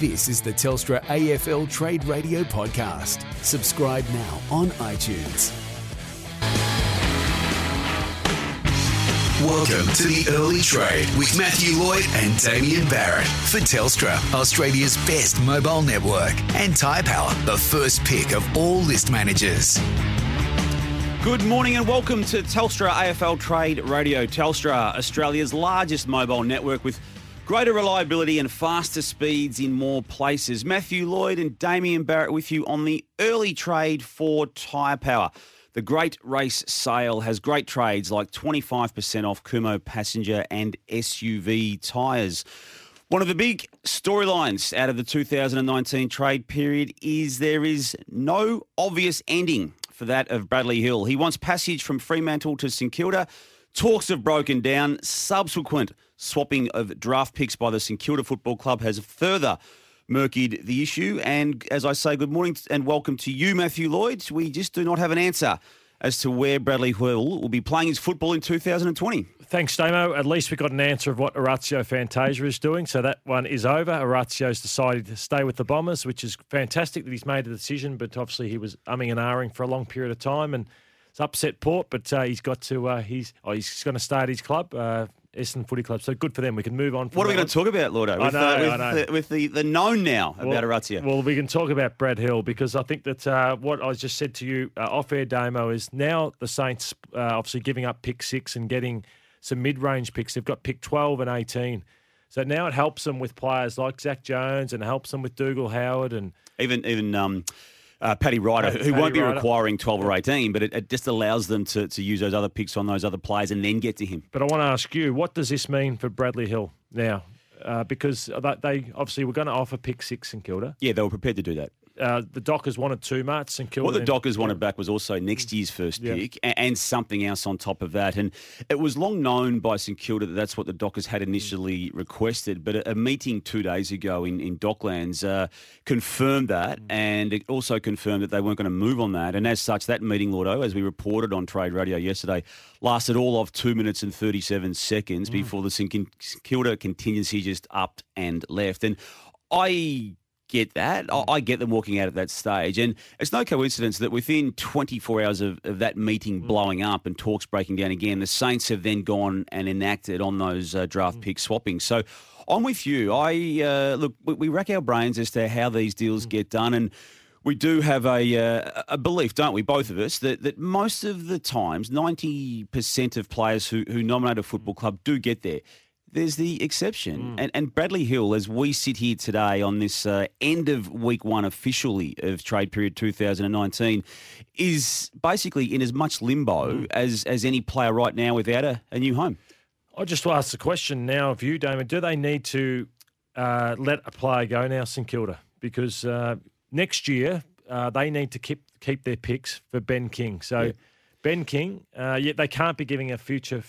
This is the Telstra AFL Trade Radio Podcast. Subscribe now on iTunes. Welcome to the Early Trade with Matthew Lloyd and Damien Barrett for Telstra, Australia's best mobile network, and Tyre Power, the first pick of all list managers. Good morning and welcome to Telstra AFL Trade Radio. Telstra, Australia's largest mobile network with greater reliability and faster speeds in more places. Matthew Lloyd and Damien Barrett with you on the early trade for Tyre Power. The Great Race Sale has great trades like 25% off Kumho passenger and SUV tyres. One of the big storylines out of the 2019 trade period is there is no obvious ending for that of Bradley Hill. He wants passage from Fremantle to St Kilda. Talks have broken down. Subsequent swapping of draft picks by the St Kilda Football Club has further murkied the issue. And as I say, good morning and welcome to you, Matthew Lloyd. We just do not have an answer as to where Bradley Hill will be playing his football in 2020. Thanks, Damo. At least we got an answer of what Orazio Fantasia is doing, so that one is over. Orazio's decided to stay with the Bombers, which is fantastic that he's made a decision, but obviously he was umming and ahhing for a long period of time, and it's upset Port, but he's got to. He's going to stay at his club, Essendon Footy Club. So good for them. We can move on. What are we going to talk about, Lordo? I know. With the known now about Orazio. Well, we can talk about Brad Hill because I think that what I just said to you off-air, Damo, is now the Saints obviously giving up pick 6 and getting some mid-range picks. They've got pick 12 and 18. So now it helps them with players like Zach Jones and helps them with Dougal Howard and even Paddy Ryder, who won't be requiring 12 or 18, but it just allows them to use those other picks on those other players and then get to him. But I want to ask you, what does this mean for Bradley Hill now? Because they obviously were going to offer pick 6 in Kilda. Yeah, they were prepared to do that. The Dockers wanted too much. St Kilda. What the Dockers wanted back was also next year's first pick and something else on top of that. And it was long known by St Kilda that that's what the Dockers had initially requested. But a meeting 2 days ago in Docklands confirmed that, and it also confirmed that they weren't going to move on that. And as such, that meeting, Lordo, as we reported on Trade Radio yesterday, lasted all of 2 minutes and 37 seconds before the St Kilda contingency just upped and left. And I get that. I get them walking out at that stage. And it's no coincidence that within 24 hours of that meeting blowing up and talks breaking down again, the Saints have then gone and enacted on those draft pick swapping. So I'm with you. Look, we rack our brains as to how these deals get done. And we do have a belief, don't we, both of us, that most of the times, 90% of players who nominate a football club do get there. There's the exception. And Bradley Hill, as we sit here today on this end of week 1 officially of trade period 2019, is basically in as much limbo as any player right now without a new home. I just want to ask the question now of you, Damon. Do they need to let a player go now, St Kilda? Because next year they need to keep their picks for Ben King. So... Yeah. Ben King, yet they can't be giving a future.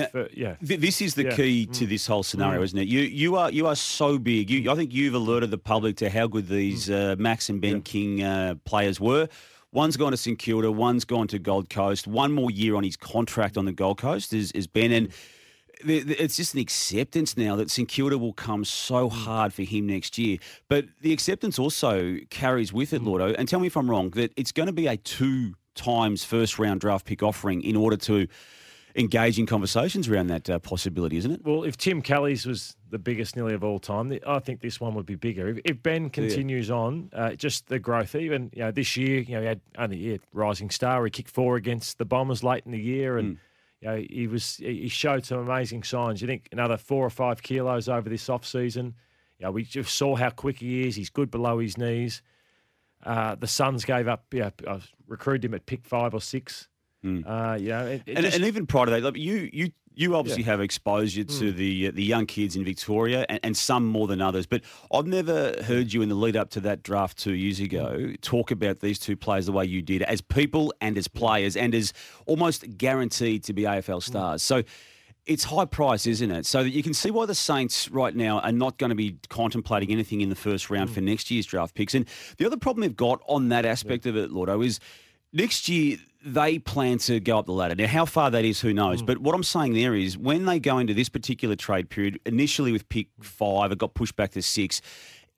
This is the key to this whole scenario, isn't it? You are so big. I think you've alerted the public to how good these Max and Ben King players were. One's gone to St Kilda, one's gone to Gold Coast. One more year on his contract on the Gold Coast is Ben. And it's just an acceptance now that St Kilda will come so hard for him next year. But the acceptance also carries with it, Lordo, and tell me if I'm wrong, that it's going to be a 2 times first round draft pick offering in order to engage in conversations around that possibility, isn't it? Well, if Tim Kelly's was the biggest nearly of all time, I think this one would be bigger. If Ben continues on, just the growth, even this year, he had only rising star. He kicked 4 against the Bombers late in the year, and he showed some amazing signs. You think another 4 or 5 kilos over this off season. We just saw how quick he is. He's good below his knees. The Suns gave up. Recruited him at pick 5 or 6. And even prior to that, like you obviously have exposure to the young kids in Victoria, and some more than others. But I've never heard you in the lead up to that draft 2 years ago talk about these two players the way you did, as people and as players, and as almost guaranteed to be AFL stars. So it's high price, isn't it? So that you can see why the Saints right now are not going to be contemplating anything in the first round for next year's draft picks. And the other problem they've got on that aspect of it, Lordo, is next year they plan to go up the ladder. Now, how far that is, who knows? But what I'm saying there is when they go into this particular trade period, initially with pick 5, it got pushed back to 6,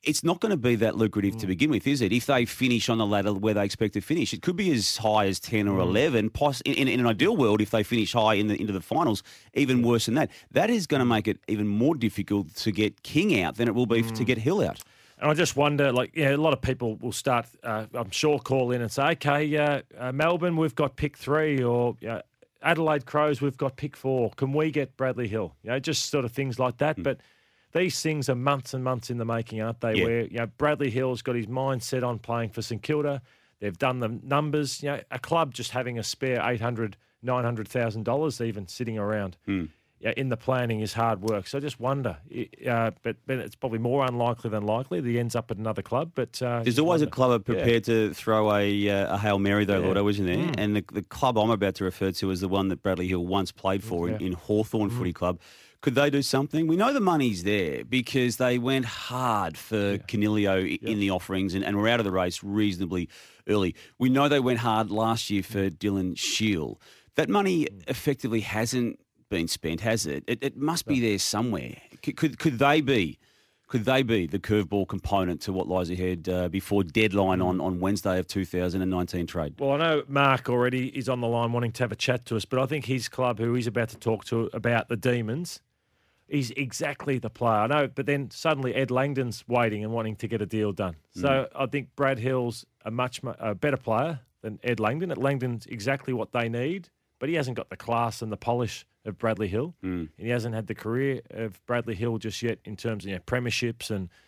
it's not going to be that lucrative to begin with, is it? If they finish on the ladder where they expect to finish, it could be as high as 10 or 11. In an ideal world, if they finish high into the finals, even worse than that. That is going to make it even more difficult to get King out than it will be to get Hill out. And I just wonder, a lot of people will start, I'm sure, call in and say, okay, Melbourne, we've got pick 3, or Adelaide Crows, we've got pick 4. Can we get Bradley Hill? Just sort of things like that. But these things are months and months in the making, aren't they? Yeah. Where Bradley Hill's got his mind set on playing for St Kilda. They've done the numbers. A club just having a spare $800,000, $900,000 even sitting around. In the planning is hard work. So I just wonder, but it's probably more unlikely than likely that he ends up at another club. But there's always a club prepared to throw a Hail Mary, though, Lordo, isn't there? And the club I'm about to refer to is the one that Bradley Hill once played for in Hawthorn Footy Club. Could they do something? We know the money's there because they went hard for Canilio in the offerings and were out of the race reasonably early. We know they went hard last year for Dylan Shield. That money effectively hasn't been spent, has it? It must be there somewhere. Could they be the curveball component to what lies ahead before deadline on Wednesday of 2019 trade? Well, I know Mark already is on the line wanting to have a chat to us, but I think his club, who he's about to talk to about the Demons, is exactly the player. I know, but then suddenly Ed Langdon's waiting and wanting to get a deal done. So I think Brad Hill's a much better player than Ed Langdon. Langdon's exactly what they need, but he hasn't got the class and the polish of Bradley Hill. And he hasn't had the career of Bradley Hill just yet in terms of premierships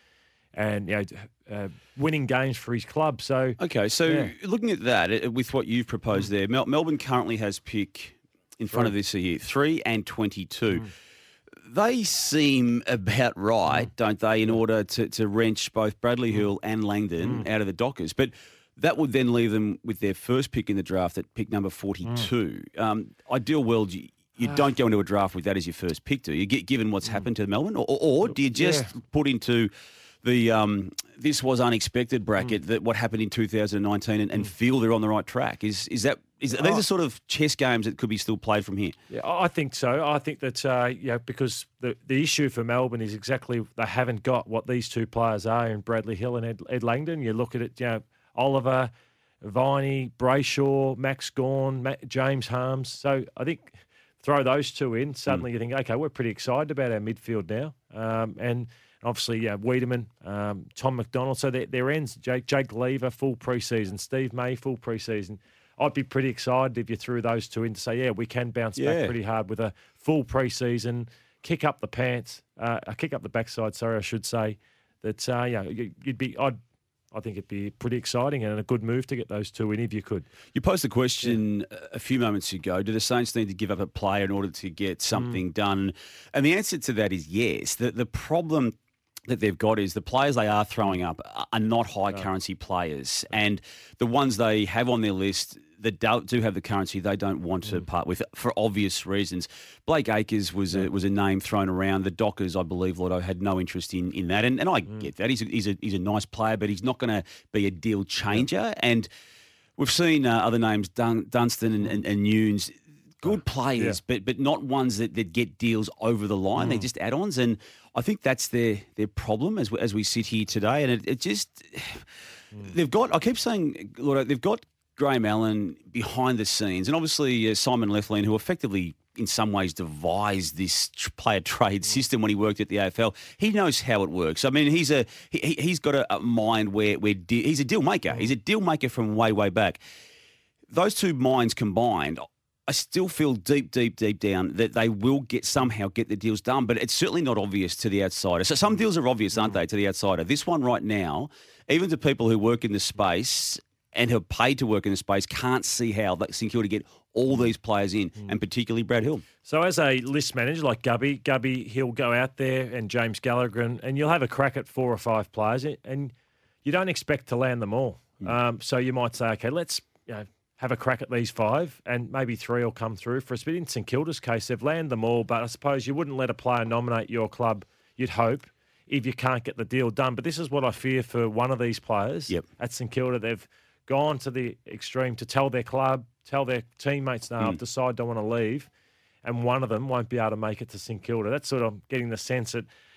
and winning games for his club. So looking at that, with what you've proposed there, Melbourne currently has pick in front of this here, 3 and 22. They seem about right, don't they, in order to wrench both Bradley Hill and Langdon out of the Dockers. But that would then leave them with their first pick in the draft at pick number 42. Ideal world, you don't go into a draft with that as your first pick, do you? Given what's happened to Melbourne? Or do you just put into the this was unexpected bracket that what happened in 2019 and feel they're on the right track? These are sort of chess games that could be still played from here? Yeah, I think so. I think that because the issue for Melbourne is exactly they haven't got what these two players are in Bradley Hill and Ed Langdon. You look at it, Oliver, Viney, Brayshaw, Max Gawn, James Harms. So I think throw those two in, suddenly you think, okay, we're pretty excited about our midfield now. And obviously, Wiedemann, Tom McDonald. So their ends, Jake Lever, full pre-season, Steve May, full pre-season. I'd be pretty excited if you threw those two in to say, we can bounce back pretty hard with a full pre-season, kick up the pants, kick up the backside, I should say. That, you'd be... I think it'd be pretty exciting and a good move to get those two in if you could. You posed the question a few moments ago, do the Saints need to give up a player in order to get something done? And the answer to that is yes. The problem that they've got is the players they are throwing up are not high currency players. And the ones they have on their list that do have the currency they don't want to part with for obvious reasons. Blake Acres was a name thrown around. The Dockers, I believe, Lotto, had no interest in that. And I get that. He's a nice player, but he's not going to be a deal changer. And we've seen other names, Dunstan and Nunes, good players, but not ones that get deals over the line. They're just add-ons. And I think that's their problem as we sit here today. And it just... They've got... I keep saying, Lotto, they've got Graham Allen behind the scenes, and obviously Simon Lethlean, who effectively in some ways devised this player trade system when he worked at the AFL. He knows how it works. I mean, he's got a mind where he's a deal maker. He's a deal maker from way back. Those two minds combined, I still feel deep down that they will somehow get the deals done, but it's certainly not obvious to the outsider. So some deals are obvious, aren't they, to the outsider? This one right now, even to people who work in the space and who are paid to work in the space, can't see how St Kilda get all these players in, and particularly Brad Hill. So as a list manager like Gubby, he'll go out there, and James Gallagher, and you'll have a crack at 4 or 5 players, and you don't expect to land them all. So you might say, okay, let's have a crack at these 5, and maybe 3 will come through for us. But in St Kilda's case, they've landed them all, but I suppose you wouldn't let a player nominate your club, you'd hope, if you can't get the deal done. But this is what I fear for one of these players at St Kilda. They've gone to the extreme to tell their club, tell their teammates, no, I've decided I want to leave, and one of them won't be able to make it to St Kilda. That's sort of getting the sense that,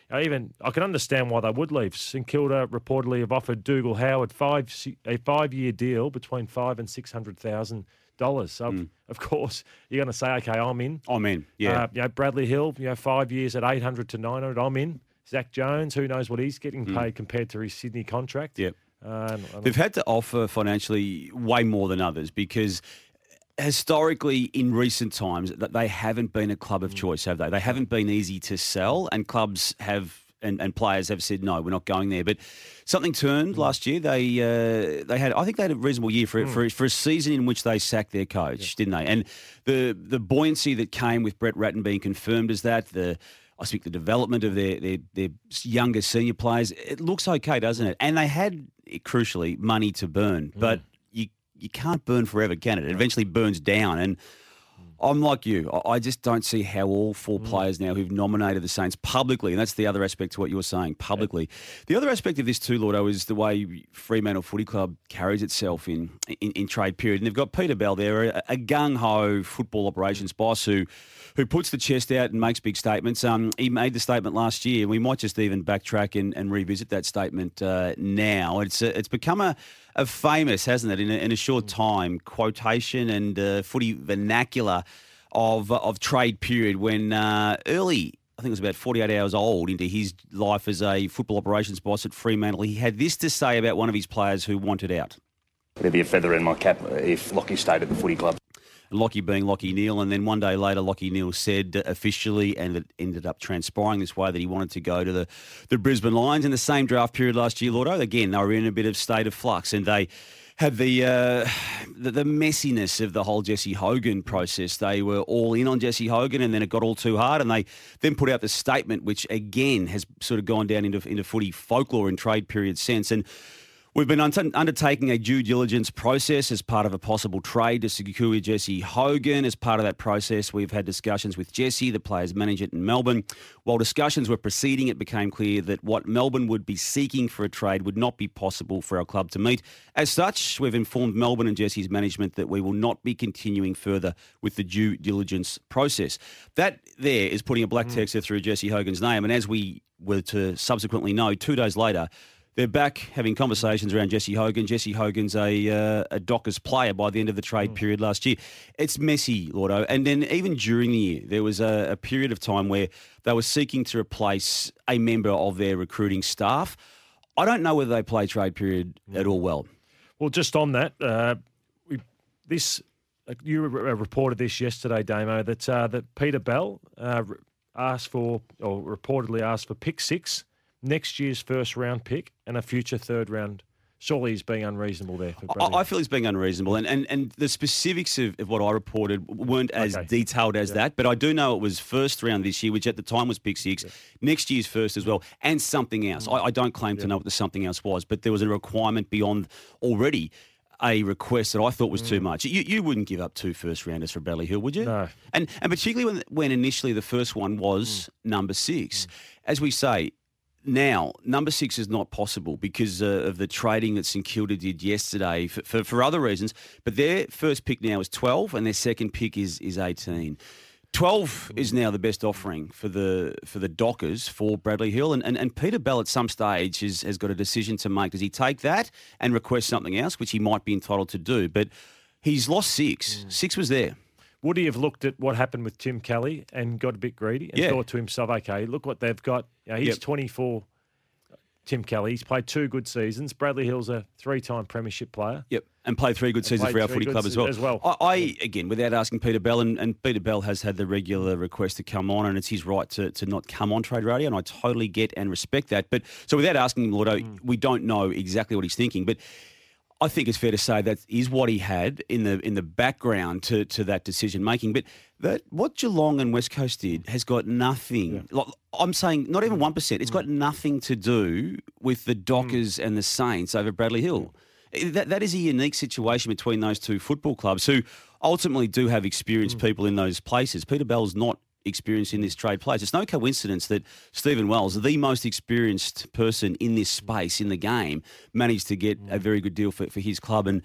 Even I can understand why they would leave. St Kilda reportedly have offered Dougal Howard a 5-year deal between $500,000 and $600,000. So of course you're going to say, okay, I'm in. I'm in. Yeah. Bradley Hill, 5 years at $800 to $900. I'm in. Zach Jones, who knows what he's getting paid compared to his Sydney contract. Yep. They've had to offer financially way more than others because historically in recent times that they haven't been a club of choice, have they? They haven't been easy to sell, and clubs have and players have said no, we're not going there. But something turned last year. They had, I think they had a reasonable year for a season in which they sacked their coach, didn't they? And the buoyancy that came with Brett Ratton being confirmed as that, I think the development of their younger senior players, it looks okay, doesn't it? And they had, crucially, money to burn, but you can't burn forever, can it? It eventually burns down. And I'm like you. I just don't see how all four players now who've nominated the Saints publicly, and that's the other aspect to what you were saying, publicly. The other aspect of this too, Lordo, is the way Fremantle Footy Club carries itself in trade period. And they've got Peter Bell there, a gung-ho football operations boss who puts the chest out and makes big statements. He made the statement last year. We might just even backtrack and revisit that statement now. It's become a famous, hasn't it, in a short time, quotation and footy vernacular of trade period when early, I think it was about 48 hours old into his life as a football operations boss at Fremantle, he had this to say about one of his players who wanted out. There'd be a feather in my cap if Lockie stayed at the footy club. Lockie being Lockie Neal, and then one day later Lockie Neal said officially, and it ended up transpiring this way, that he wanted to go to the Brisbane Lions in the same draft period last year, Lordo. Again, they were in a bit of state of flux, and they had the messiness of the whole Jesse Hogan process. They were all in on Jesse Hogan, and then it got all too hard, and they then put out the statement, which again has sort of gone down into footy folklore in trade period sense. And we've been undertaking a due diligence process as part of a possible trade to secure Jesse Hogan. As part of that process, we've had discussions with Jesse, the players manager in Melbourne. While discussions were proceeding, it became clear that what Melbourne would be seeking for a trade would not be possible for our club to meet. As such, we've informed Melbourne and Jesse's management that we will not be continuing further with the due diligence process. That there is putting a black texter through Jesse Hogan's name. And as we were to subsequently know, 2 days later, they're back having conversations around Jesse Hogan. Jesse Hogan's a Dockers player by the end of the trade period last year. It's messy, Lordo. And then even during the year, there was a period of time where they were seeking to replace a member of their recruiting staff. I don't know whether they play trade period at all well. Well, just on that, you reported this yesterday, Damo, that Peter Bell reportedly asked for pick 6. Next year's first round pick and a future third round. Surely he's being unreasonable there. I feel he's being unreasonable. And the specifics of what I reported weren't as detailed as that. But I do know it was first round this year, which at the time was pick 6. Next year's first as well. And something else. I don't claim to know what the something else was, but there was a requirement beyond already a request that I thought was too much. You wouldn't give up 2 first rounders for Bradley Hill, would you? No. And particularly when initially the first one was number 6. As we say, now, number 6 is not possible because of the trading that St Kilda did yesterday for other reasons. But their first pick now is 12 and their second pick is 18. 12 is now the best offering for the Dockers for Bradley Hill. And Peter Bell at some stage has got a decision to make. Does he take that and request something else, which he might be entitled to do? But he's lost 6. 6 was there. Would he have looked at what happened with Tim Kelly and got a bit greedy and thought to himself, okay, look what they've got. He's 24, Tim Kelly. He's played 2 good seasons. Bradley Hill's a 3-time premiership player. Yep, and played 3 good seasons for our footy club as well. I again, without asking Peter Bell, and Peter Bell has had the regular request to come on, and it's his right to not come on Trade Radio, and I totally get and respect that. But so without asking him, Lordo, we don't know exactly what he's thinking, but I think it's fair to say that is what he had in the background to that decision making. But what Geelong and West Coast did has got nothing. Like, I'm saying not even 1%. It's got nothing to do with the Dockers and the Saints over Bradley Hill. That is a unique situation between those two football clubs who ultimately do have experienced people in those places. Peter Bell's not experienced in this trade place. It's no coincidence that Stephen Wells, the most experienced person in this space in the game, managed to get a very good deal for his club and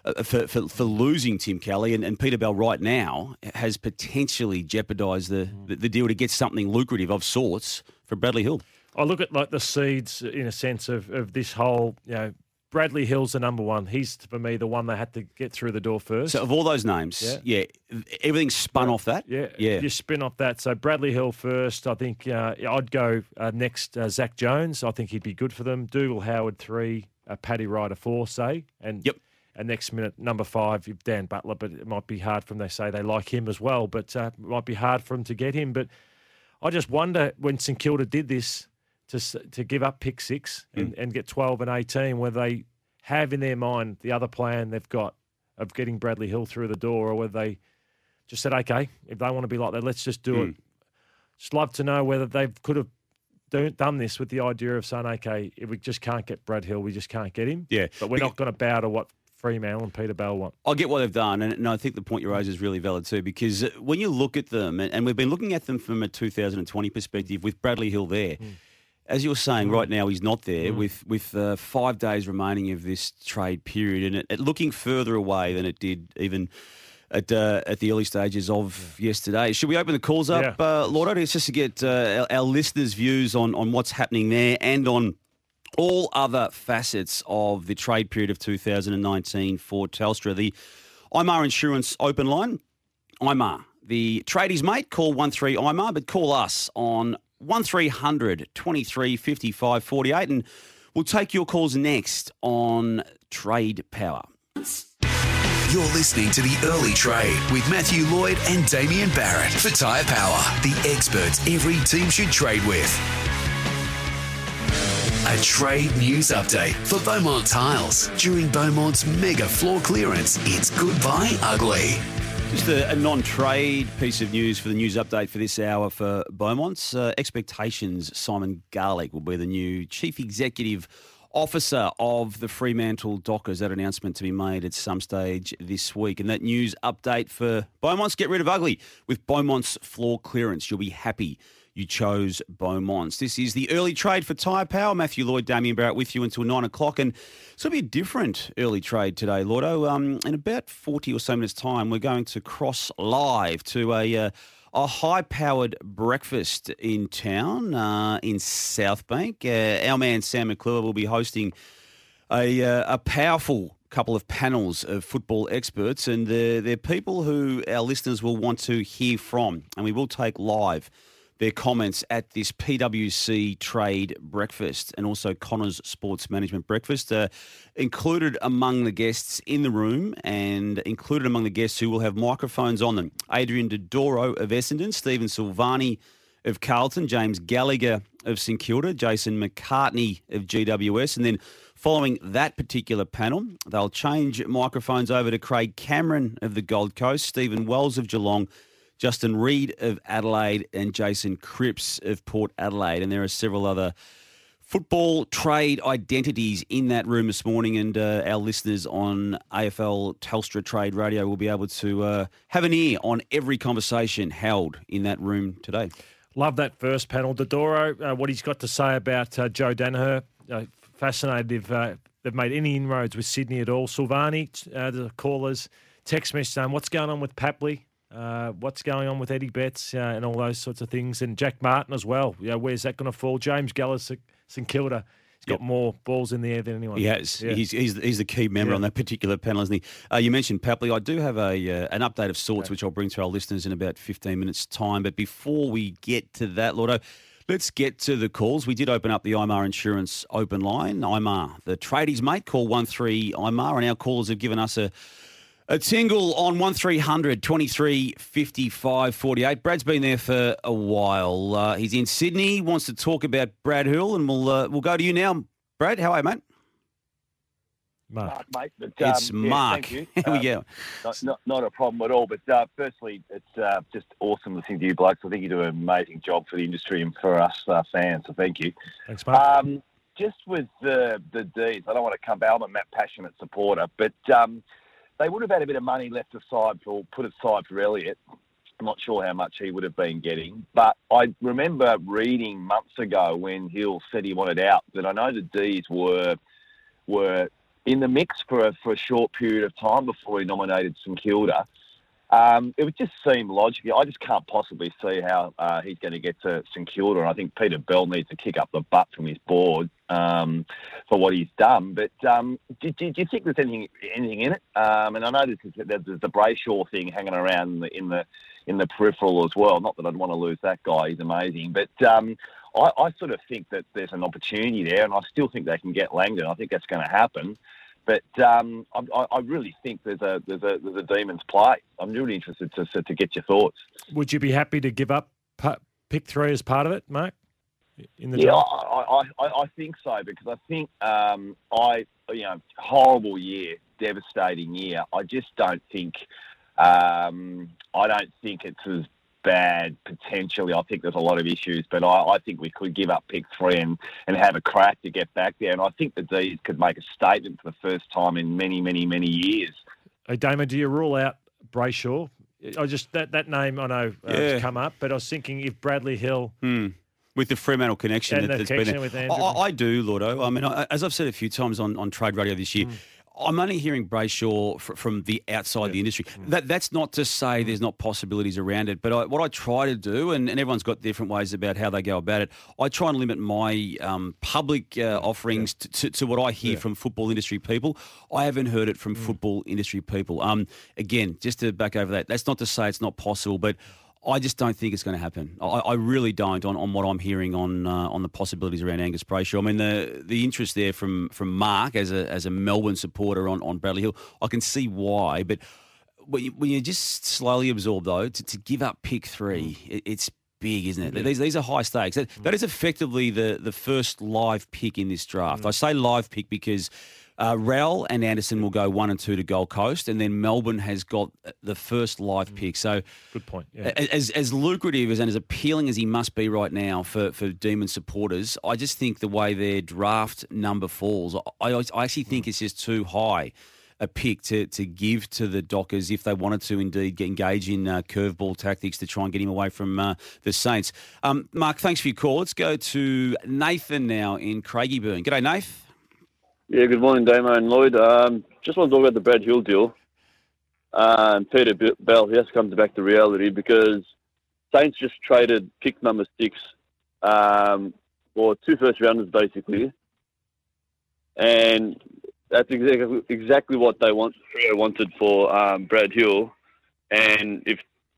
for losing Tim Kelly. And Peter Bell right now has potentially jeopardised the deal to get something lucrative of sorts for Bradley Hill. I look at like the seeds in a sense of this whole, Bradley Hill's the number one. He's, for me, the one they had to get through the door first. So of all those names, everything's spun off that? Yeah. You spin off that. So Bradley Hill first. I think I'd go next Zach Jones. I think he'd be good for them. Dougal Howard 3, Paddy Ryder 4, say. And next minute, number 5, Dan Butler. But it might be hard for them. They say they like him as well. But it might be hard for them to get him. But I just wonder when St Kilda did this, to give up pick 6 and get 12 and 18, whether they have in their mind the other plan they've got of getting Bradley Hill through the door, or whether they just said, okay, if they want to be like that, let's just do it. Just love to know whether they could have done this with the idea of saying, okay, if we just can't get Brad Hill, we just can't get him. Yeah. But we're not going to bow to what Fremantle and Peter Bell want. I get what they've done, and I think the point you raise is really valid too, because when you look at them, and we've been looking at them from a 2020 perspective with Bradley Hill there, as you were saying, right now he's not there with 5 days remaining of this trade period, and it looking further away than it did even at the early stages of yesterday. Should we open the calls up, Lordo? It's just to get our listeners' views on what's happening there and on all other facets of the trade period of 2019 for Telstra. The IMAR Insurance open line. IMAR, the tradies mate, call 13 IMAR, but call us on 1300 23 55 48, and we'll take your calls next on Trade Power. You're listening to The Early Trade with Matthew Lloyd and Damien Barrett for Tyre Power, the experts every team should trade with. A trade news update for Beaumont Tiles. During Beaumont's mega floor clearance, it's goodbye ugly. Just a non-trade piece of news for the news update for this hour for Beaumont's. Expectations, Simon Garlick will be the new Chief Executive Officer of the Fremantle Dockers. That announcement to be made at some stage this week. And that news update for Beaumont's Get Rid of Ugly with Beaumont's floor clearance. You'll be happy you chose Beaumont's. This is the early trade for Tyre Power. Matthew Lloyd, Damien Barrett with you until 9 o'clock. And it's going to be a different early trade today, Lordo. In about 40 or so minutes' time, we're going to cross live to a high-powered breakfast in town in Southbank. Our man Sam McClure will be hosting a powerful couple of panels of football experts, and they're people who our listeners will want to hear from, and we will take live their comments at this PwC Trade Breakfast and also Connors Sports Management Breakfast. Included among the guests in the room and included among the guests who will have microphones on them, Adrian Dodoro of Essendon, Stephen Silvani of Carlton, James Gallagher of St Kilda, Jason McCartney of GWS, and then following that particular panel, they'll change microphones over to Craig Cameron of the Gold Coast, Stephen Wells of Geelong, Justin Reid of Adelaide, and Jason Cripps of Port Adelaide. And there are several other football trade identities in that room this morning, and our listeners on AFL Telstra Trade Radio will be able to have an ear on every conversation held in that room today. Love that first panel. Dodoro, what he's got to say about Joe Danaher. Fascinated if they've made any inroads with Sydney at all. Silvani, the callers, text message saying, what's going on with Papley? What's going on with Eddie Betts and all those sorts of things, and Jack Martin as well. Where's that going to fall? James Gallagher, St Kilda. He's got more balls in the air than anyone. He has. Yeah. He's the key member on that particular panel, isn't he? You mentioned Papley. I do have an update of sorts, which I'll bring to our listeners in about 15 minutes' time. But before we get to that, Lordo, let's get to the calls. We did open up the IMAR Insurance open line. IMAR, the tradies mate, call 13 IMAR, and our callers have given us a tingle on 1300 23 55 48. Brad's been there for a while. He's in Sydney, wants to talk about Brad Hill, and we'll go to you now. Brad, how are you, mate? Mark, mate. But, it's Mark. Thank you. Here we go. Not a problem at all. But firstly, it's just awesome listening to you blokes. I think you do an amazing job for the industry and for us fans. So thank you. Thanks, Mark. Just with the D's, I don't want to come out. I'm a Matt passionate supporter, but they would have had a bit of money left aside put aside for Elliott. I'm not sure how much he would have been getting, but I remember reading months ago when Hill said he wanted out that I know the D's were in the mix for a short period of time before he nominated St Kilda. It would just seem logical. I just can't possibly see how he's going to get to St Kilda. And I think Peter Bell needs to kick up the butt from his board for what he's done. But do you think there's anything in it? And I know there's the Brayshaw thing hanging around in the peripheral as well. Not that I'd want to lose that guy. He's amazing. But I sort of think that there's an opportunity there, and I still think they can get Langdon. I think that's going to happen. But I really think there's a Demons play. I'm really interested to get your thoughts. Would you be happy to give up pick 3 as part of it, Mark? In the draft? I think so, because I think horrible year, devastating year. I just don't think it's as bad potentially. I think there's a lot of issues, but I think we could give up pick 3 and have a crack to get back there. And I think the D's could make a statement for the first time in many, many, many years. Hey, Damo, do you rule out Brayshaw? I just that name I know has come up, but I was thinking if Bradley Hill. With the Fremantle connection that's been there. With Andrew. I do, Lordo. I mean, as I've said a few times on Trade Radio this year, I'm only hearing Brayshaw from the outside the industry. That's not to say there's not possibilities around it, but what I try to do, and everyone's got different ways about how they go about it, I try and limit my public offerings to what I hear from football industry people. I haven't heard it from football industry people. Again, just to back over that's not to say it's not possible, but I just don't think it's going to happen. I really don't on what I'm hearing on the possibilities around Angus Brayshaw. I mean, the interest there from Mark as a Melbourne supporter on Bradley Hill, I can see why. But when you just slowly absorb, though, to give up pick 3, it's big, isn't it? These are high stakes. That is effectively the first live pick in this draft. I say live pick because Rowell and Anderson will go 1 and 2 to Gold Coast, and then Melbourne has got the first live pick. So, good point. Yeah. As lucrative and as appealing as he must be right now for Demon supporters, I just think the way their draft number falls, I actually think it's just too high a pick to give to the Dockers if they wanted to indeed engage in curveball tactics to try and get him away from the Saints. Mark, thanks for your call. Let's go to Nathan now in Craigieburn. G'day, Nath. Yeah, good morning, Damo and Lloyd. Just want to talk about the Brad Hill deal. Peter Bell, he has to come back to reality because Saints just traded pick number 6 for 2 first-rounders, basically. And that's exactly what they wanted for Brad Hill. And if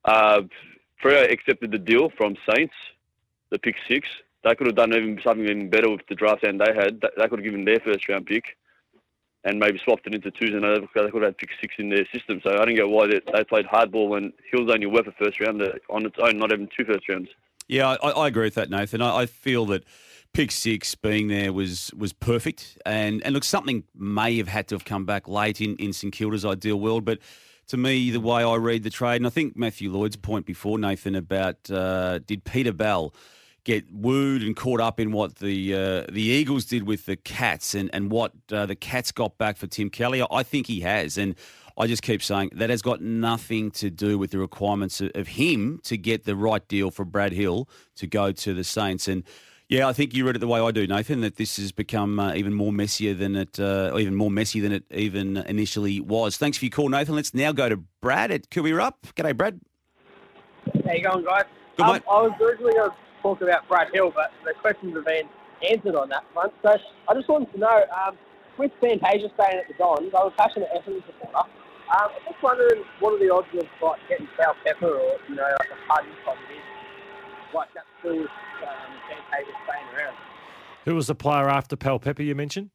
Freo accepted the deal from Saints, the pick 6, they could have done something even better with the draft end they had. They could have given their first-round pick and maybe swapped it into 2s, and they could have had pick 6 in their system. So I don't get why they played hardball when Hill's only worth a first-rounder on its own, not even 2 first-rounds. Yeah, I agree with that, Nathan. I feel that pick 6 being there was perfect. And look, something may have had to have come back late in St Kilda's ideal world, but to me, the way I read the trade, and I think Matthew Lloyd's point before, Nathan, about did Peter Bell get wooed and caught up in what the Eagles did with the Cats and what the Cats got back for Tim Kelly? I think he has. And I just keep saying that has got nothing to do with the requirements of him to get the right deal for Brad Hill to go to the Saints. And yeah, I think you read it the way I do, Nathan, that this has become even more messy than it even initially was. Thanks for your call, Nathan. Let's now go to Brad at Cooey-Rupp. G'day, Brad. How you going, guys? Good, mate. I was originally going to talk about Brad Hill, but the questions have been answered on that front. So I just wanted to know, with Fantasia staying at the Dons, I was a passionate Essendon supporter. I'm just wondering, what are the odds of like getting Cal Pepper or like a Puddy type of thing, like that still Fantasia staying around? Who was the player after Pal Pepper you mentioned?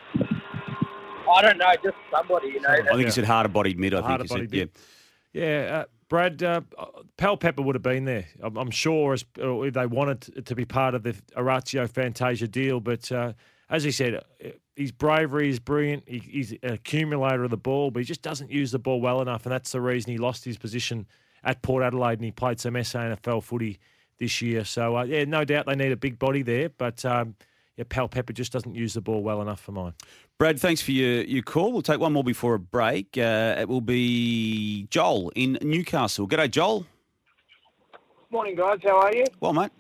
I don't know, just somebody, I think he said harder-bodied mid, I think he said. Yeah, Brad, Pal Pepper would have been there, I'm sure, if they wanted it to be part of the Orazio Fantasia deal. But as he said, his bravery is brilliant. He's an accumulator of the ball, but he just doesn't use the ball well enough, and that's the reason he lost his position at Port Adelaide, and he played some SANFL footy this year. So, no doubt they need a big body there, but Pal Pepper just doesn't use the ball well enough for mine. Brad, thanks for your call. We'll take one more before a break. It will be Joel in Newcastle. G'day, Joel. Morning, guys. How are you? Well, mate.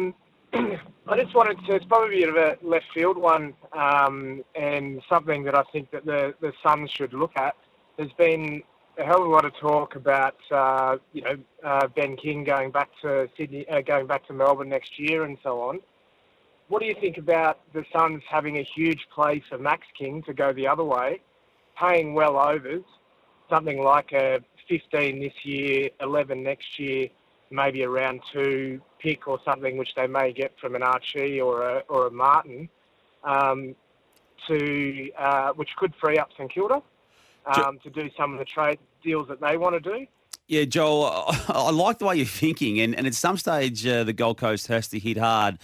I just wanted to, it's probably a bit of a left field one, and something that I think that the Suns should look at. There's been a hell of a lot of talk about Ben King going back to Sydney, going back to Melbourne next year, and so on. What do you think about the Suns having a huge play for Max King to go the other way, paying well overs, something like a 15 this year, 11 next year, maybe a round 2 pick or something, which they may get from an Archie or a Martin, which could free up St Kilda to do some of the trade deals that they want to do? Yeah, Joel, I like the way you're thinking, and at some stage the Gold Coast has to hit hard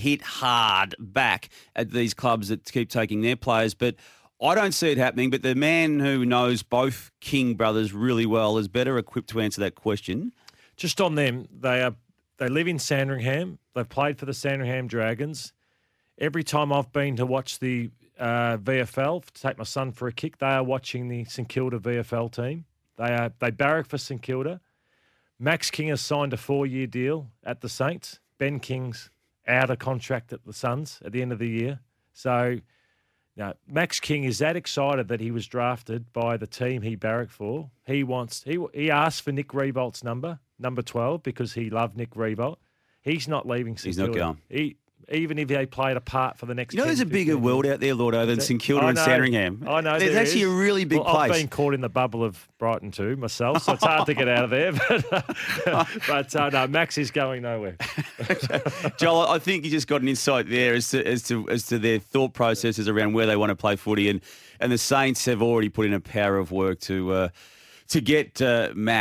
back at these clubs that keep taking their players, but I don't see it happening. But the man who knows both King brothers really well is better equipped to answer that question. Just on them, they live in Sandringham. They've played for the Sandringham Dragons. Every time I've been to watch the VFL, to take my son for a kick, they are watching the St Kilda VFL team. They barrack for St Kilda. Max King has signed a 4-year deal at the Saints. Ben King's out of contract at the Suns at the end of the year. So now Max King is that excited that he was drafted by the team he barracked for. He asked for Nick Riewoldt's number 12, because he loved Nick Riewoldt. He's not leaving St Kilda. He's not going. Even if they played a part for the next 10, there's a bigger world out there, Lordo, than St Kilda and Sandringham. I know. There's actually a really big place. I've been caught in the bubble of Brighton too myself, so it's hard to get out of there. But no, Max is going nowhere. Joel, I think you just got an insight there as to their thought processes around where they want to play footy, and the Saints have already put in a power of work to get Ben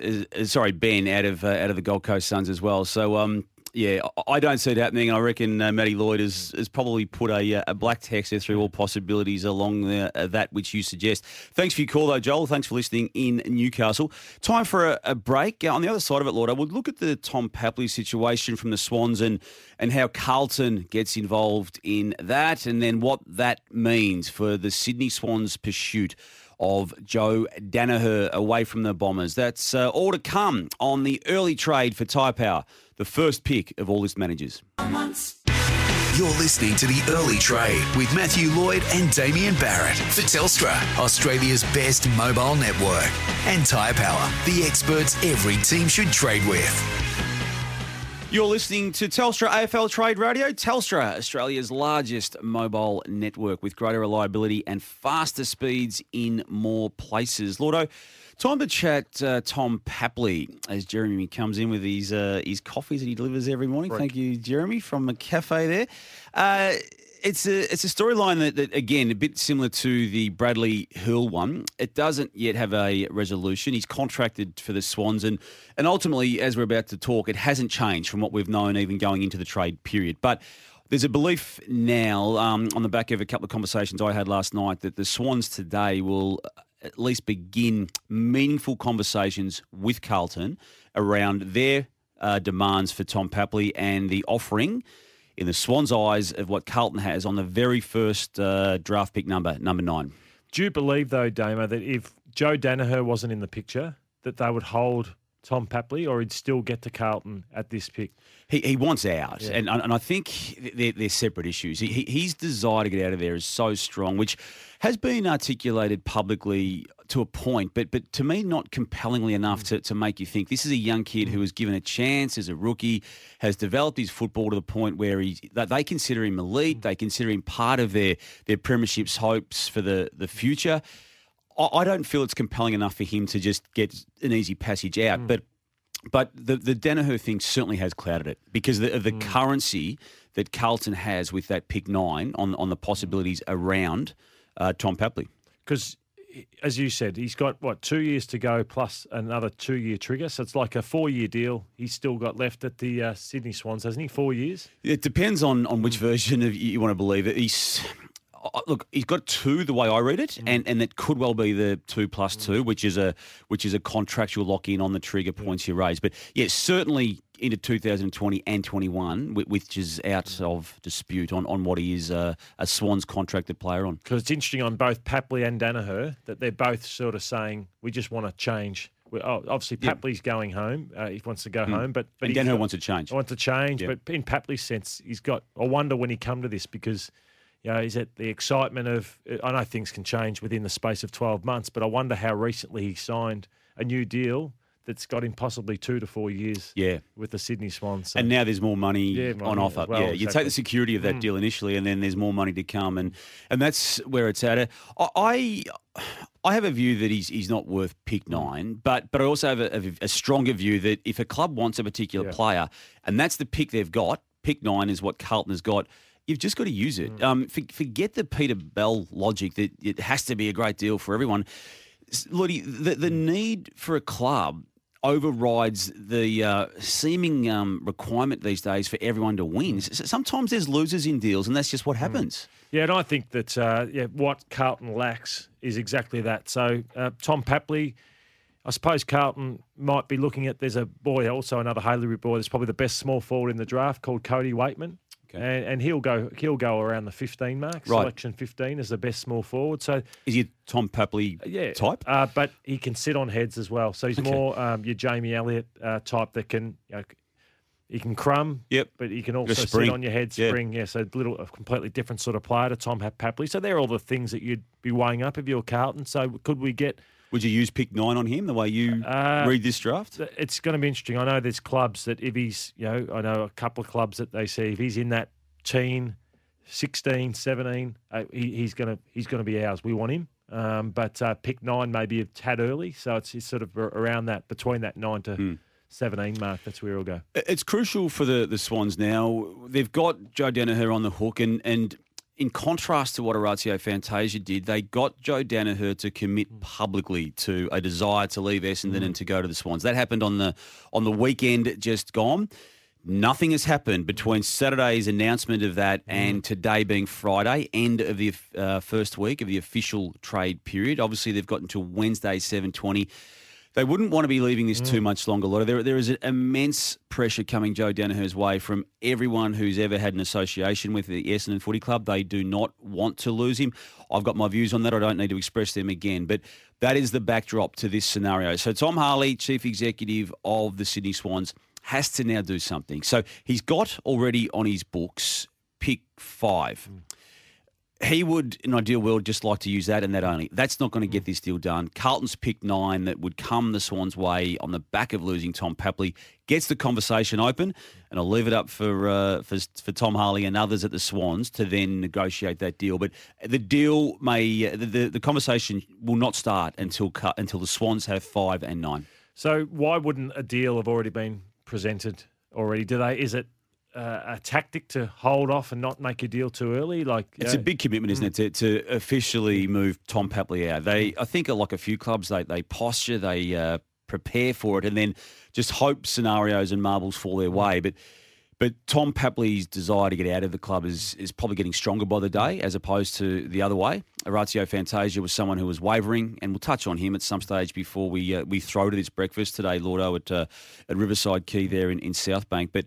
out of the Gold Coast Suns as well. So yeah, I don't see it happening. I reckon Matty Lloyd has probably put a black text there through all possibilities along that which you suggest. Thanks for your call, though, Joel. Thanks for listening in Newcastle. Time for a break. On the other side of it, Lloyd, I would look at the Tom Papley situation from the Swans and how Carlton gets involved in that, and then what that means for the Sydney Swans' pursuit of Joe Daniher away from the Bombers. That's all to come on the early trade for Tyre Power, the first pick of all list managers. You're listening to The Early Trade with Matthew Lloyd and Damien Barrett for Telstra, Australia's best mobile network, and Tyre Power, the experts every team should trade with. You're listening to Telstra AFL Trade Radio. Telstra, Australia's largest mobile network with greater reliability and faster speeds in more places. Lordo, time to chat Tom Papley as Jeremy comes in with his coffees that he delivers every morning. Right. Thank you, Jeremy, from the cafe there. It's a storyline that, again, a bit similar to the Bradley Hill one. It doesn't yet have a resolution. He's contracted for the Swans, and ultimately, as we're about to talk, it hasn't changed from what we've known even going into the trade period. But there's a belief now, on the back of a couple of conversations I had last night, that the Swans today will at least begin meaningful conversations with Carlton around their demands for Tom Papley and the offering in the Swans' eyes of what Carlton has on the very first draft pick number 9. Do you believe, though, Damo, that if Joe Daniher wasn't in the picture, that they would hold Tom Papley, or he'd still get to Carlton at this pick? He wants out, Yeah. and I think they're separate issues. His desire to get out of there is so strong, which has been articulated publicly to a point, but to me not compellingly enough to make you think. This is a young kid who was given a chance as a rookie, has developed his football to the point where they consider him elite, they consider him part of their premiership's hopes for the future. I don't feel it's compelling enough for him to just get an easy passage out, but the Daniher thing certainly has clouded it because of the currency that Carlton has with that pick 9 on the possibilities around Tom Papley. Because, as you said, he's got, 2 years to go plus another 2-year trigger. So it's like a 4-year deal he's still got left at the Sydney Swans, hasn't he? 4 years? It depends on which version of you want to believe it. He's got 2 the way I read it, and it could well be the 2+2, which is a contractual lock-in on the trigger points you raise. But yeah, certainly into 2020 and 21, which is out of dispute on what he is a Swans contracted player on. Because it's interesting on both Papley and Daniher that they're both sort of saying, we just want to change. Obviously, Papley's going home. He wants to go home, but Daniher wants to change. But in Papley's sense, he's got. I wonder when he come to this because is it the excitement of, I know things can change within the space of 12 months, but I wonder how recently he signed a new deal that's got him possibly 2 to 4 years with the Sydney Swans. So. And now there's more money on offer. Well, you take the security of that deal initially, and then there's more money to come, and that's where it's at. I have a view that he's not worth pick 9, but I also have a stronger view that if a club wants a particular player, and that's the pick they've got, pick 9 is what Carlton has got, you've just got to use it. Forget the Peter Bell logic that it has to be a great deal for everyone. Lottie, the need for a club overrides the seeming requirement these days for everyone to win. Sometimes there's losers in deals, and that's just what happens. Yeah, and I think that what Carlton lacks is exactly that. So Tom Papley, I suppose Carlton might be looking at, there's a boy, also another Haileybury boy, that's probably the best small forward in the draft, called Cody Waitman. Okay. And he'll go around the 15 mark. Right. Selection 15 is the best small forward. So is he a Tom Papley type? But he can sit on heads as well. So he's more your Jamie Elliott type that can he can crumb. Yep. But he can also sit on your head, spring. Yeah. So a completely different sort of player to Tom Papley. So they're all the things that you'd be weighing up if you're Carlton. So could we get? Would you use pick 9 on him the way you read this draft? It's going to be interesting. I know there's clubs that if he's, I know a couple of clubs that they see if he's in that teen, 16, 17, he's going to be ours. We want him. But pick 9 maybe a tad early, so it's sort of around that, between that 9 to 17 mark. That's where he'll go. It's crucial for the Swans now. They've got Joe Daniher on the hook, and in contrast to what Orazio Fantasia did, they got Joe Daniher to commit publicly to a desire to leave Essendon and to go to the Swans. That happened on the weekend just gone. Nothing has happened between Saturday's announcement of that and today being Friday, end of the first week of the official trade period. Obviously, they've got until Wednesday, 7:20. They wouldn't want to be leaving this too much longer, Lotta. There is an immense pressure coming Joe Daniher's way from everyone who's ever had an association with the Essendon Footy Club. They do not want to lose him. I've got my views on that. I don't need to express them again. But that is the backdrop to this scenario. So Tom Harley, Chief Executive of the Sydney Swans, has to now do something. So he's got already on his books pick 5. He would, in an ideal world, just like to use that and that only. That's not going to get this deal done. Carlton's pick 9 that would come the Swans' way on the back of losing Tom Papley gets the conversation open, and I'll leave it up for Tom Harley and others at the Swans to then negotiate that deal. But the deal the conversation will not start until the Swans have 5 and 9. So why wouldn't a deal have already been presented already? Is it a tactic to hold off and not make a deal too early? It's a big commitment, isn't it, to officially move Tom Papley out. I think like a few clubs, they posture, they prepare for it, and then just hope scenarios and marbles fall their way. But Tom Papley's desire to get out of the club is probably getting stronger by the day, as opposed to the other way. Orazio Fantasia was someone who was wavering, and we'll touch on him at some stage before we throw to this breakfast today, Lordo, at Riverside Quay there in Southbank. But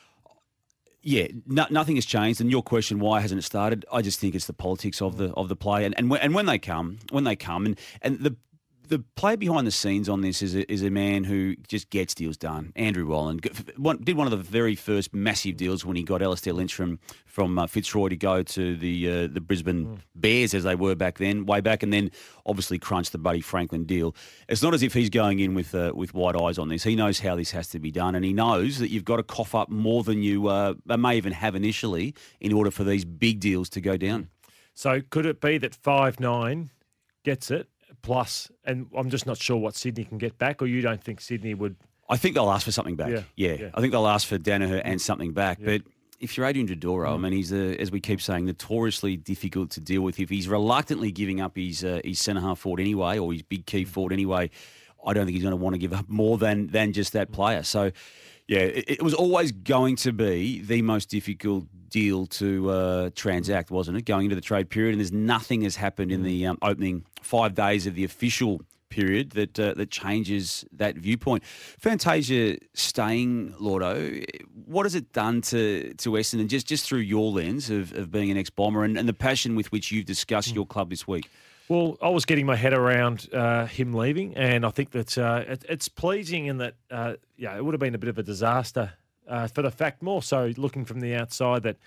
yeah, nothing has changed. And your question, why hasn't it started? I just think it's the politics of the play. And when they come, and the player behind the scenes on this is a man who just gets deals done. Andrew Wallen did one of the very first massive deals when he got Alistair Lynch from Fitzroy to go to the Brisbane Bears, as they were back then, way back, and then obviously crunched the Buddy Franklin deal. It's not as if he's going in with wide eyes on this. He knows how this has to be done, and he knows that you've got to cough up more than you may even have initially in order for these big deals to go down. So could it be that 5-9 gets it? Plus, and I'm just not sure what Sydney can get back, or you don't think Sydney would? I think they'll ask for something back. Yeah. I think they'll ask for Daniher and something back. Yeah. But if you're Adrian Dodoro, I mean, he's, as we keep saying, notoriously difficult to deal with. If he's reluctantly giving up his centre-half forward anyway, or his big key forward anyway, I don't think he's going to want to give up more than just that player. So, yeah, it was always going to be the most difficult deal to transact, wasn't it, going into the trade period? And there's nothing has happened in the opening 5 days of the official period that changes that viewpoint. Fantasia staying, Lordo, what has it done to Essendon, just through your lens of being an ex-Bomber and the passion with which you've discussed your club this week? Well, I was getting my head around him leaving, and I think that it's pleasing in that, it would have been a bit of a disaster for the fact, more so looking from the outside, that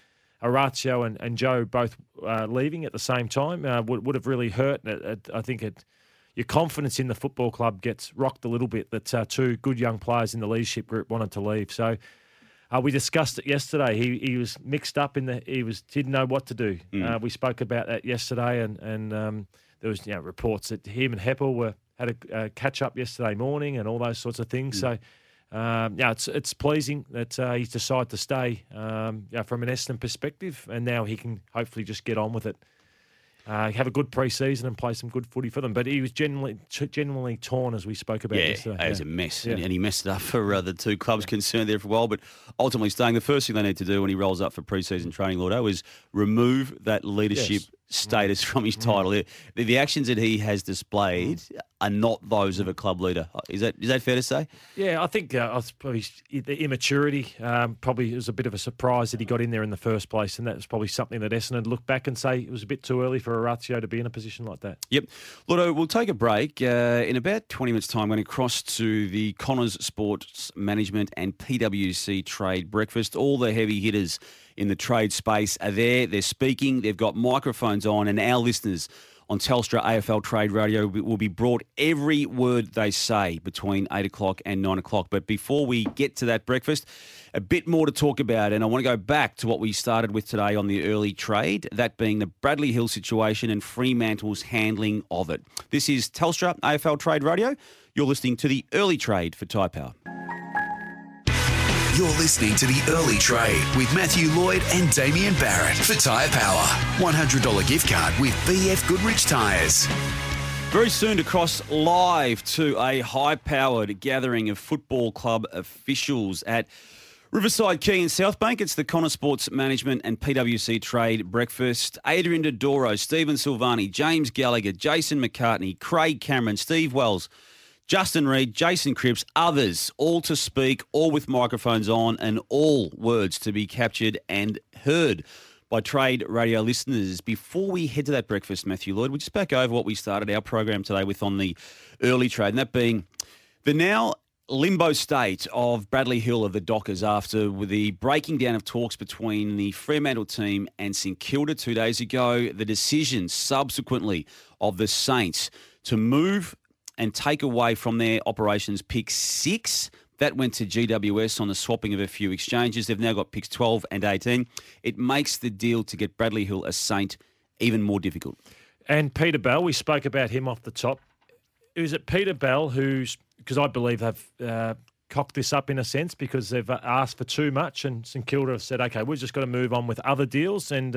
Orazio and Joe both leaving at the same time would have really hurt. I think your confidence in the football club gets rocked a little bit that two good young players in the leadership group wanted to leave. So we discussed it yesterday. He was mixed up didn't know what to do. We spoke about that yesterday, and there was reports that him and Heppel had a catch up yesterday morning and all those sorts of things. So. It's pleasing that he's decided to stay from an Essendon perspective, and now he can hopefully just get on with it. Have a good pre-season and play some good footy for them. But he was genuinely torn, as we spoke about yesterday. It was a mess. Yeah. And he messed it up for the two clubs concerned there for a while. But ultimately staying, the first thing they need to do when he rolls up for pre-season training, Lordo, is remove that leadership status from his title. The actions that he has displayed are not those of a club leader. Is that fair to say? Yeah, I think probably the immaturity probably was a bit of a surprise that he got in there in the first place, and that was probably something that Essendon look back and say it was a bit too early for Orazio to be in a position like that. Yep. Lotto, we'll take a break. In about 20 minutes' time, we're going to cross to the Connors Sports Management and PwC Trade Breakfast. All the heavy hitters in the trade space are there. They're speaking. They've got microphones on, and our listeners on Telstra AFL Trade Radio will be brought every word they say between 8 o'clock and 9 o'clock. But before we get to that breakfast, a bit more to talk about. And I want to go back to what we started with today on the early trade, that being the Bradley Hill situation and Fremantle's handling of it. This is Telstra AFL Trade Radio. You're listening to the early trade for Tyre Power. You're listening to The Early Trade with Matthew Lloyd and Damien Barrett for Tyre Power. $100 gift card with BF Goodrich Tyres. Very soon to cross live to a high-powered gathering of football club officials at Riverside Quay in Southbank. It's the Connor Sports Management and PwC Trade Breakfast. Adrian Dodoro, Stephen Silvani, James Gallagher, Jason McCartney, Craig Cameron, Steve Wells, Justin Reid, Jason Cripps, others, all to speak, all with microphones on, and all words to be captured and heard by Trade Radio listeners. Before we head to that breakfast, Matthew Lloyd, we'll just back over what we started our program today with on the early trade, and that being the now limbo state of Bradley Hill of the Dockers after the breaking down of talks between the Fremantle team and St Kilda 2 days ago, the decision subsequently of the Saints to move and take away from their operations pick 6. That went to GWS on the swapping of a few exchanges. They've now got picks 12 and 18. It makes the deal to get Bradley Hill a Saint even more difficult. And Peter Bell, we spoke about him off the top. Is it Peter Bell who's, because I believe they've cocked this up in a sense because they've asked for too much, and St Kilda have said, okay, we've just got to move on with other deals, and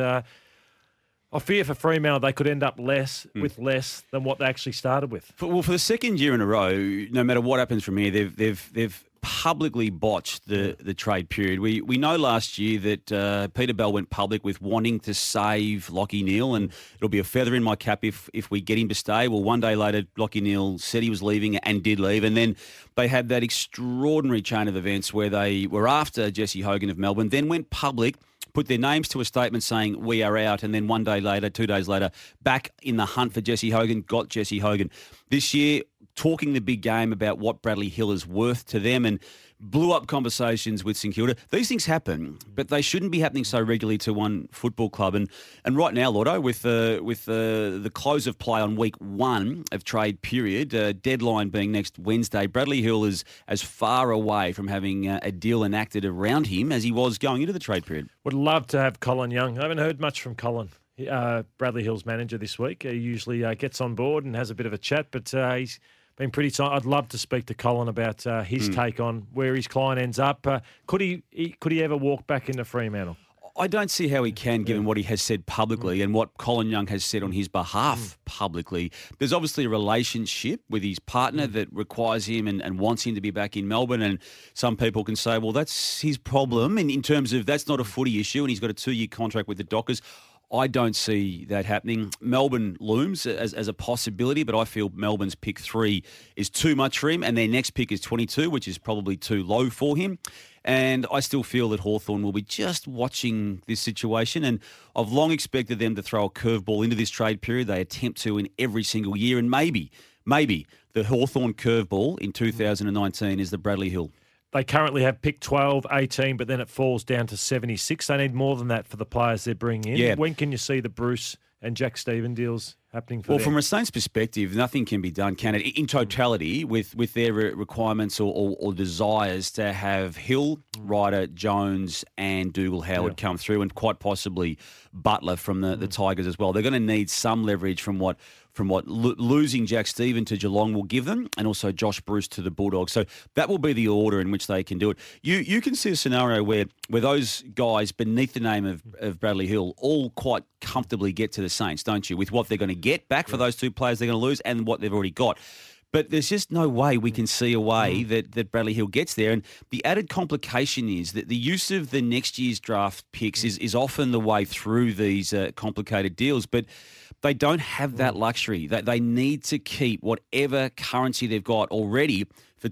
I fear for Fremantle they could end up with less than what they actually started with. For the second year in a row, no matter what happens from here, they've publicly botched the trade period. We know last year that Peter Bell went public with wanting to save Lachie Neale, and it'll be a feather in my cap if we get him to stay. Well, one day later, Lachie Neale said he was leaving and did leave, and then they had that extraordinary chain of events where they were after Jesse Hogan of Melbourne, then went public, put their names to a statement saying we are out, and then 1 day later, 2 days later, back in the hunt for Jesse Hogan, got Jesse Hogan. This year, talking the big game about what Bradley Hill is worth to them, and blew up conversations with St Kilda. These things happen, but they shouldn't be happening so regularly to one football club. And right now, Lordo, with the close of play on week 1 of trade period, deadline being next Wednesday, Bradley Hill is as far away from having a deal enacted around him as he was going into the trade period. Would love to have Colin Young. I haven't heard much from Colin, Bradley Hill's manager, this week. He usually gets on board and has a bit of a chat, but he's been pretty tight. I'd love to speak to Colin about his take on where his client ends up. Could he ever walk back into Fremantle? I don't see how he can, given what he has said publicly and what Colin Young has said on his behalf publicly. There's obviously a relationship with his partner that requires him and wants him to be back in Melbourne. And some people can say, well, that's his problem. And in terms of that's not a footy issue, and he's got a 2-year contract with the Dockers. I don't see that happening. Melbourne looms as a possibility, but I feel Melbourne's pick 3 is too much for him, and their next pick is 22, which is probably too low for him. And I still feel that Hawthorn will be just watching this situation, and I've long expected them to throw a curveball into this trade period. They attempt to in every single year, and maybe the Hawthorn curveball in 2019 is the Bradley Hill. They currently have pick 12, 18, but then it falls down to 76. They need more than that for the players they're bringing in. Yeah. When can you see the Bruce and Jack Stephen deals happening for Well, them? from a Saints perspective, nothing can be done, can it? In totality, with their requirements or desires to have Hill, Ryder, Jones and Dougal Howard come through, and quite possibly Butler from the Tigers as well. They're going to need some leverage from what losing Jack Stephen to Geelong will give them, and also Josh Bruce to the Bulldogs. So that will be the order in which they can do it. You can see a scenario where those guys beneath the name of Bradley Hill all quite comfortably get to the Saints, don't you? With what they're going to get back for those two players they're going to lose and what they've already got. But there's just no way we can see a way that Bradley Hill gets there. And the added complication is that the use of the next year's draft picks is often the way through these complicated deals. But they don't have that luxury. They need to keep whatever currency they've got already for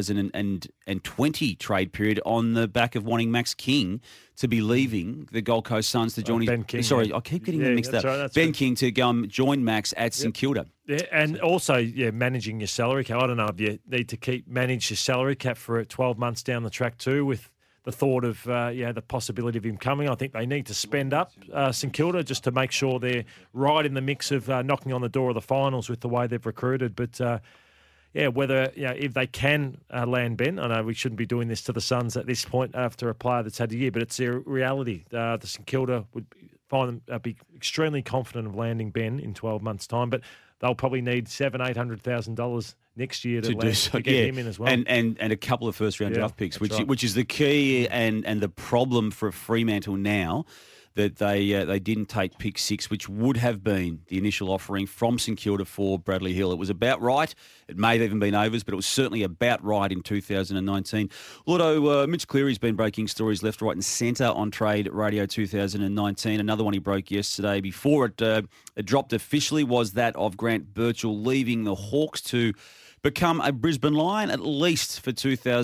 2020 trade period on the back of wanting Max King to be leaving the Gold Coast Suns to join Ben King. Sorry, I keep getting them mixed up. Right, Ben King to go and join Max at St Kilda. Yeah, and also, managing your salary cap. I don't know if you need to manage your salary cap for 12 months down the track too, with the thought of the possibility of him coming. I think they need to spend up St Kilda just to make sure they're right in the mix of knocking on the door of the finals with the way they've recruited. But whether if they can land Ben, I know we shouldn't be doing this to the Suns at this point after a player that's had a year, but it's their reality. The St Kilda would find them be extremely confident of landing Ben in 12 months' time, but they'll probably need $700,000-$800,000 next year to get him in as well, and a couple of first round draft picks, which is the key and the problem for Fremantle now, that they didn't take pick 6, which would have been the initial offering from St Kilda for Bradley Hill. It was about right. It may have even been overs, but it was certainly about right in 2019. Lordo, Mitch Cleary's been breaking stories left, right and centre on Trade Radio 2019. Another one he broke yesterday before it dropped officially was that of Grant Birchall leaving the Hawks to become a Brisbane Lion, at least for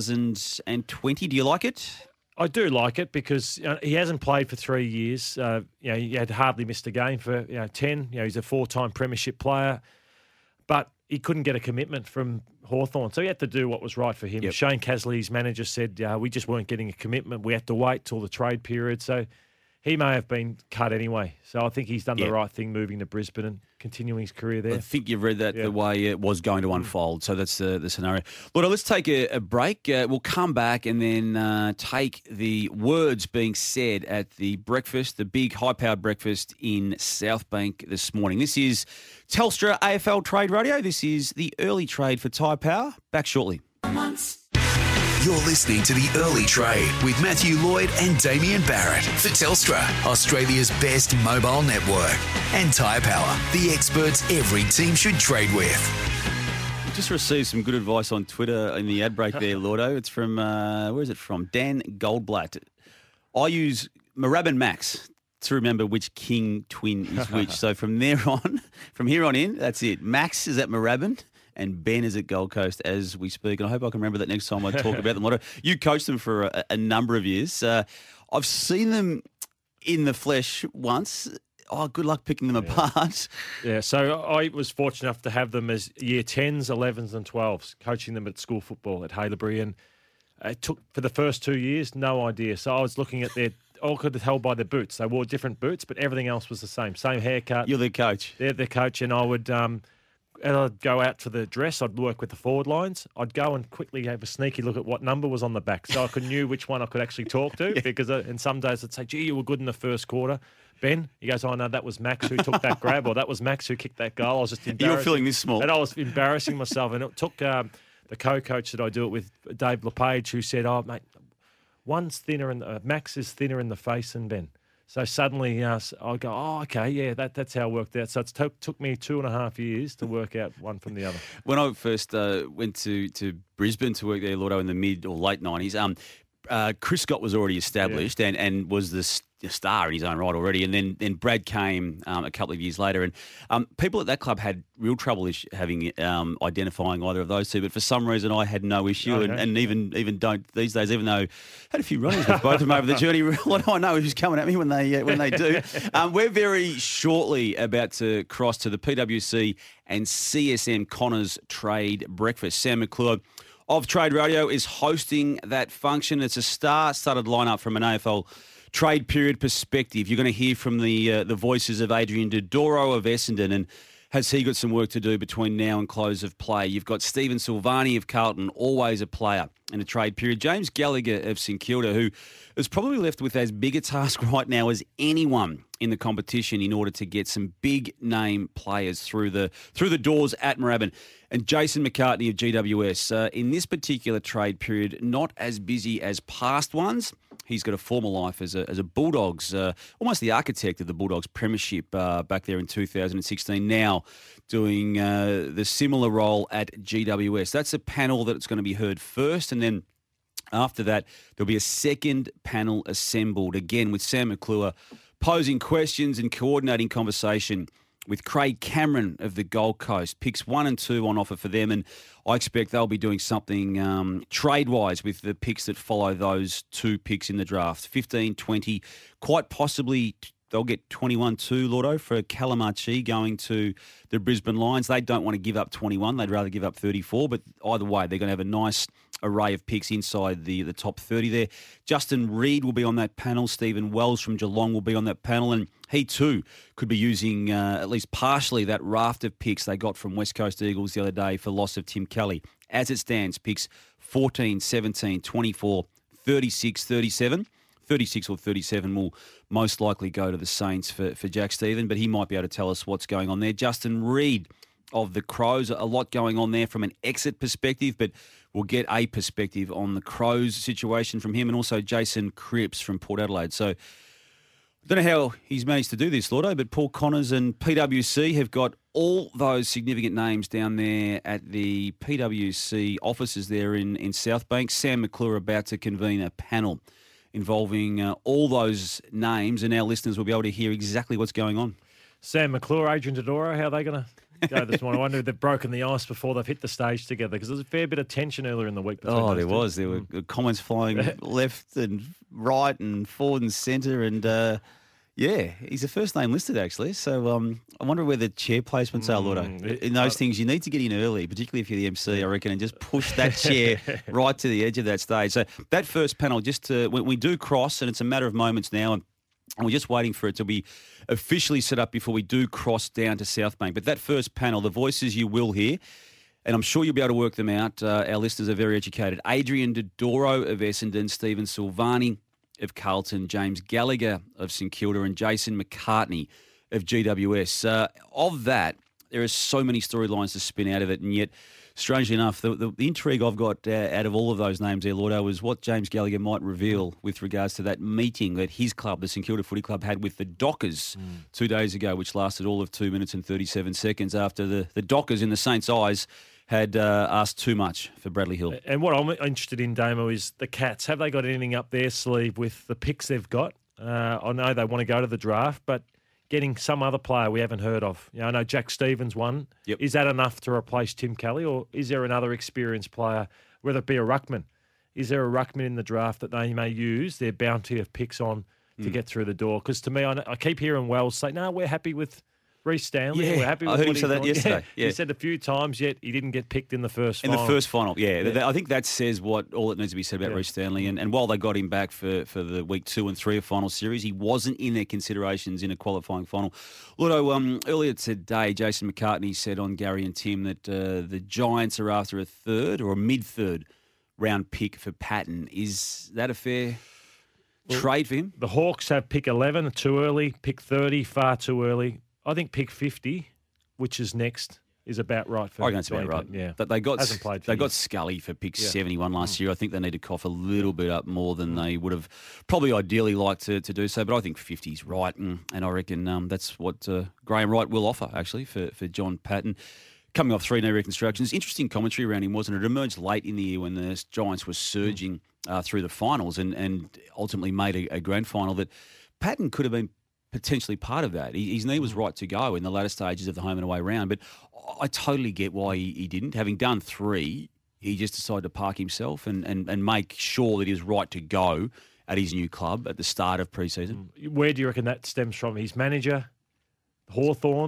2020. Do you like it? I do like it because he hasn't played for 3 years. He had hardly missed a game for 10. He's a 4-time premiership player, but he couldn't get a commitment from Hawthorn, so he had to do what was right for him. Yep. Shane Casley's manager said we just weren't getting a commitment. We had to wait till the trade period, so he may have been cut anyway. So I think he's done the right thing moving to Brisbane and continuing his career there. I think you've read that the way it was going to unfold. So that's the scenario. Look, let's take a break. We'll come back and then take the words being said at the breakfast, the big high-powered breakfast in South Bank this morning. This is Telstra AFL Trade Radio. This is the early trade for Tyre Power. Back shortly. You're listening to The Early Trade with Matthew Lloyd and Damien Barrett for Telstra, Australia's best mobile network, and Tyre Power, the experts every team should trade with. Just received some good advice on Twitter in the ad break there, Lordo. It's from, where is it from? Dan Goldblatt. I use Moorabbin Max to remember which king twin is which. So from here on in, that's it. Max is at Moorabbin and Ben is at Gold Coast as we speak. And I hope I can remember that next time I talk about them. You coached them for a number of years. I've seen them in the flesh once. Oh, good luck picking them apart. Yeah, so I was fortunate enough to have them as year 10s, 11s and 12s, coaching them at school football at Haileybury. And it took, for the first 2 years, no idea. So I was looking at all could tell by their boots. They wore different boots, but everything else was the same. Same haircut. You're their coach. They're their coach, and I would... and I'd go out for the dress. I'd work with the forward lines. I'd go and quickly have a sneaky look at what number was on the back, so I knew which one I could actually talk to. Because in some days I'd say, "Gee, you were good in the first quarter, Ben." He goes, "Oh no, that was Max who took that grab, or that was Max who kicked that goal." I was just embarrassed. You're feeling this small, and I was embarrassing myself. And it took the co-coach that I do it with, Dave LePage, who said, "Oh mate, one's thinner, Max is thinner in the face than Ben." So suddenly I go, "Oh, okay, yeah, that's how it worked out." So it took me 2.5 years to work out one from the other. When I first went to Brisbane to work there, Lordo, in the mid or late 90s, Chris Scott was already established and was the star in his own right already. And then Brad came a couple of years later. And people at that club had real trouble identifying either of those two. But for some reason, I had no issue and even don't these days, even though I had a few run-ins with both of them over the journey. What do I know who's coming at me when they do? We're very shortly about to cross to the PwC and CSM Connors Trade Breakfast. Sam McClure, of Trade Radio is hosting that function. It's a star-studded lineup from an AFL trade period perspective. You're going to hear from the voices of Adrian Dodoro of Essendon, and has he got some work to do between now and close of play? You've got Stephen Silvani of Carlton, always a player in a trade period. James Gallagher of St Kilda, who is probably left with as big a task right now as anyone in the competition in order to get some big name players through the doors at Moorabbin. And Jason McCartney of GWS. In this particular trade period, not as busy as past ones. He's got a former life as a Bulldogs, almost the architect of the Bulldogs premiership back there in 2016. Now doing the similar role at GWS. That's a panel that's going to be heard first, and then after that, there'll be a second panel assembled, again with Sam McClure posing questions and coordinating conversation with Craig Cameron of the Gold Coast. Picks 1 and 2 on offer for them, and I expect they'll be doing something trade-wise with the picks that follow those 2 picks in the draft. 15, 20, quite possibly they'll get 21-2, Lordo, for Calamarchi going to the Brisbane Lions. They don't want to give up 21. They'd rather give up 34, but either way, they're going to have a nice array of picks inside the top 30 there. Justin Reid will be on that panel. Stephen Wells from Geelong will be on that panel, and he too could be using at least partially that raft of picks they got from West Coast Eagles the other day for loss of Tim Kelly. As it stands, picks 14, 17, 24, 36, 37. 36 or 37 will most likely go to the Saints for Jack Stephen, but he might be able to tell us what's going on there. Justin Reid of the Crows, a lot going on there from an exit perspective, but we'll get a perspective on the Crows situation from him, and also Jason Cripps from Port Adelaide. So I don't know how he's managed to do this, Lordo, but Paul Connors and PwC have got all those significant names down there at the PwC offices there in South Bank. Sam McClure about to convene a panel involving all those names, and our listeners will be able to hear exactly what's going on. Sam McClure, Adrian Dodoro, how are they going to go this morning? I wonder if they've broken the ice before they've hit the stage together, because there was a fair bit of tension earlier in the week. Oh, there was. There were comments flying left and right and forward and centre, and yeah, he's a first name listed actually. So I wonder where the chair placements are, Lordo. In those things, you need to get in early, particularly if you're the MC, I reckon, and just push that chair right to the edge of that stage. So that first panel, just when we do cross, and it's a matter of moments now, and we're just waiting for it to be officially set up before we do cross down to South Bank. But that first panel, the voices you will hear, and I'm sure you'll be able to work them out. Our listeners are very educated. Adrian Dodoro of Essendon, Stephen Silvani of Carlton, James Gallagher of St Kilda, and Jason McCartney of GWS. Of that, there are so many storylines to spin out of it, and yet, strangely enough, the intrigue I've got out of all of those names there, Lordo, was what James Gallagher might reveal with regards to that meeting that his club, the St Kilda Footy Club, had with the Dockers 2 days ago, which lasted all of 2 minutes and 37 seconds after the Dockers, in the Saints' eyes, had asked too much for Bradley Hill. And what I'm interested in, Damo, is the Cats. Have they got anything up their sleeve with the picks they've got? I know they want to go to the draft, but getting some other player we haven't heard of. You know, I know Jack Stevens won. Yep. Is that enough to replace Tim Kelly, or is there another experienced player, whether it be a ruckman? Is there a ruckman in the draft that they may use their bounty of picks on to get through the door? Because to me, I keep hearing Wells say, no, we're happy with Reece Stanley. Yeah, we're happy with I heard what him say that yesterday. Yeah. He said a few times, yet he didn't get picked in the first final. In the first final, yeah. I think that says all that needs to be said about Reece Stanley. And while they got him back for the week 2 and 3 of final series, he wasn't in their considerations in a qualifying final. Although earlier today, Jason McCartney said on Gary and Tim that the Giants are after a third or a mid-third round pick for Patton. Is that a fair trade for him? The Hawks have pick 11, too early. Pick 30, far too early. I think pick 50, which is next, is about right for him. I reckon that's about right. Yeah. But they got years. Scully for pick 71 last year. I think they need to cough a little bit up more than they would have probably ideally liked to do so. But I think 50 is right, and I reckon that's what Graham Wright will offer, actually, for John Patton. Coming off 3 knee reconstructions. Interesting commentary around him, wasn't it? It emerged late in the year when the Giants were surging through the finals and ultimately made a grand final that Patton could have been potentially part of that. His knee was right to go in the latter stages of the home and away round, but I totally get why he didn't. Having done 3, he just decided to park himself and make sure that he was right to go at his new club at the start of pre-season. Where do you reckon that stems from? His manager, Hawthorn,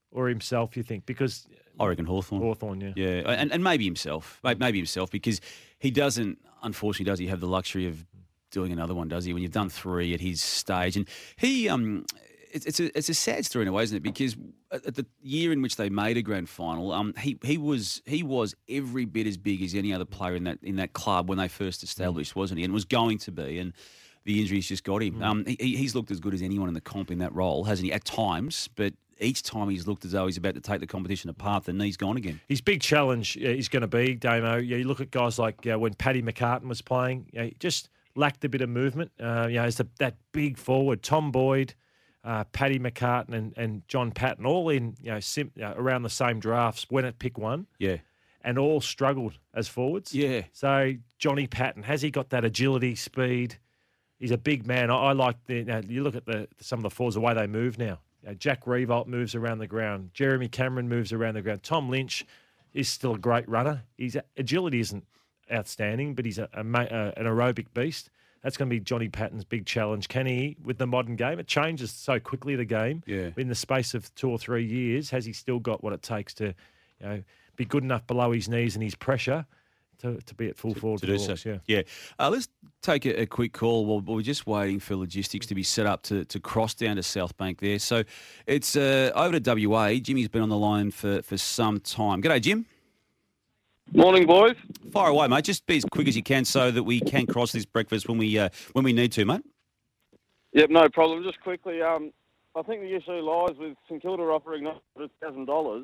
or himself, you think? Because I reckon Hawthorn. Hawthorn, yeah. Yeah, and maybe himself. Maybe himself, because he doesn't, unfortunately, does he have the luxury of doing another one, does he, when you've done 3 at his stage? And he, it's a sad story in a way, isn't it? Because at the year in which they made a grand final, he was every bit as big as any other player in that club when they first established, wasn't he? And was going to be, and the injuries just got him. He's looked as good as anyone in the comp in that role, hasn't he? At times, but each time he's looked as though he's about to take the competition apart, the knee's gone again. His big challenge is going to be, Damo, you look at guys like when Paddy McCartan was playing, he just lacked a bit of movement. As that big forward, Tom Boyd, Paddy McCartan and John Patton, all in around the same drafts, went at pick 1. Yeah. And all struggled as forwards. Yeah. So Johnny Patton, has he got that agility, speed? He's a big man. I like you look at some of the forwards, the way they move now. Jack Revolt moves around the ground. Jeremy Cameron moves around the ground. Tom Lynch is still a great runner. His agility isn't outstanding, but he's an aerobic beast. That's going to be Johnny Patton's big challenge. Can he, with the modern game, it changes so quickly, the game. Yeah. In the space of 2 or 3 years, has he still got what it takes to be good enough below his knees and his pressure to be at full forward to do Hawks, so? Yeah. Let's take a quick call. We're just waiting for logistics to be set up to cross down to South Bank there. So it's over to WA. Jimmy's been on the line for some time. G'day, Jim. Morning, boys. Fire away, mate. Just be as quick as you can so that we can cross this breakfast when we need to, mate. Yep, no problem. Just quickly, I think the issue lies with St Kilda offering $900,000,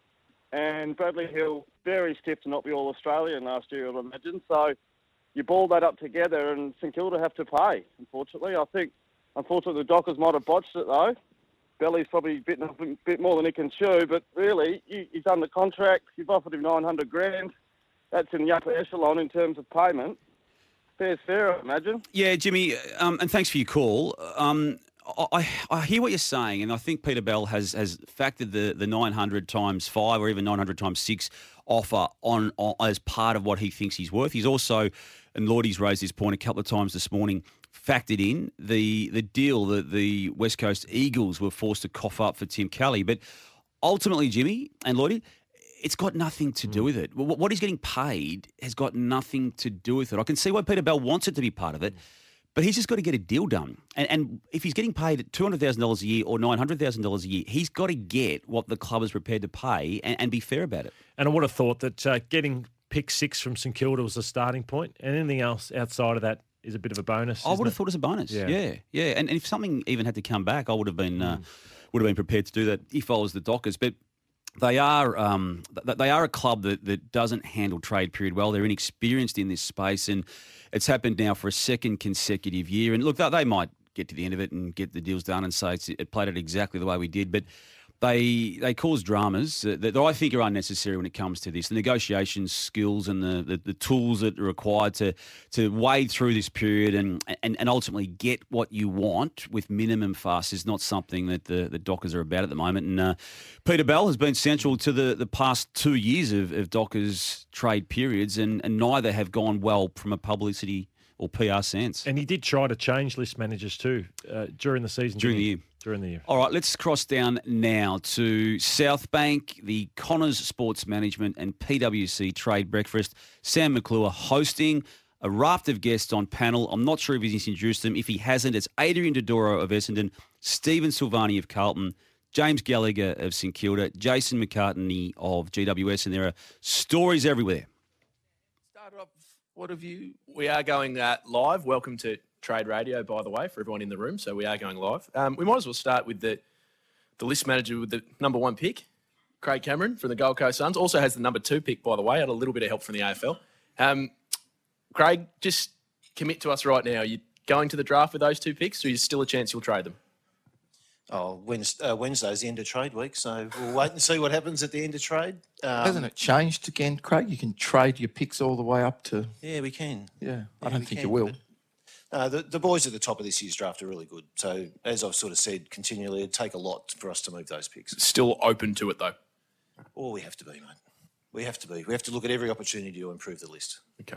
and Bradley Hill very stiff to not be All-Australian last year, I'd imagine. So you ball that up together, and St Kilda have to pay, unfortunately. I think, unfortunately, the Dockers might have botched it, though. Belly's probably bitten off a bit more than he can chew, but really, he's done the contract. You've offered him $900,000. That's in the upper echelon in terms of payment. Fair's fair, I imagine. Yeah, Jimmy, and thanks for your call. I hear what you're saying, and I think Peter Bell has factored the 900 times 5 or even 900 times 6 offer on as part of what he thinks he's worth. He's also, and Lloydie's raised this point a couple of times this morning, factored in the deal that the West Coast Eagles were forced to cough up for Tim Kelly. But ultimately, Jimmy and Lloydie, it's got nothing to do with it. What he's getting paid has got nothing to do with it. I can see why Peter Bell wants it to be part of it, but he's just got to get a deal done. And if he's getting paid $200,000 a year or $900,000 a year, he's got to get what the club is prepared to pay and be fair about it. And I would have thought that getting pick 6 from St Kilda was the starting point, and anything else outside of that is a bit of a bonus. I would have thought it was a bonus. Yeah. And if something even had to come back, I would have been prepared to do that if I was the Dockers. But they are a club that doesn't handle trade period well. They're inexperienced in this space, and it's happened now for a second consecutive year. And look, they might get to the end of it and get the deals done and say it played it exactly the way we did, but they cause dramas that I think are unnecessary when it comes to this. The negotiation skills and the tools that are required to wade through this period and ultimately get what you want with minimum fuss is not something that the Dockers are about at the moment. And Peter Bell has been central to the past 2 years of Dockers trade periods, and neither have gone well from a publicity or PR sense. And he did try to change list managers too during the season. During the year. All right, let's cross down now to South Bank, the Connors Sports Management and PwC Trade Breakfast. Sam McClure hosting a raft of guests on panel. I'm not sure if he's introduced them. If he hasn't, it's Adrian Dodoro of Essendon, Stephen Silvani of Carlton, James Gallagher of St Kilda, Jason McCartney of GWS, and there are stories everywhere. Start off, what have you? We are going live. Welcome to Trade Radio, by the way, for everyone in the room. So we are going live. We might as well start with the list manager with the number 1 pick, Craig Cameron from the Gold Coast Suns. Also has the number 2 pick, by the way. Had a little bit of help from the AFL. Craig, just commit to us right now. Are you going to the draft with those 2 picks, or is still a chance you'll trade them? Oh, Wednesday's the end of trade week, so we'll wait and see what happens at the end of trade. Hasn't it changed again, Craig? You can trade your picks all the way up to... Yeah, we can. Yeah, I don't think you will. The boys at the top of this year's draft are really good. So, as I've sort of said continually, it'd take a lot for us to move those picks. Still open to it, though? Oh, we have to be, mate. We have to be. We have to look at every opportunity to improve the list. Okay.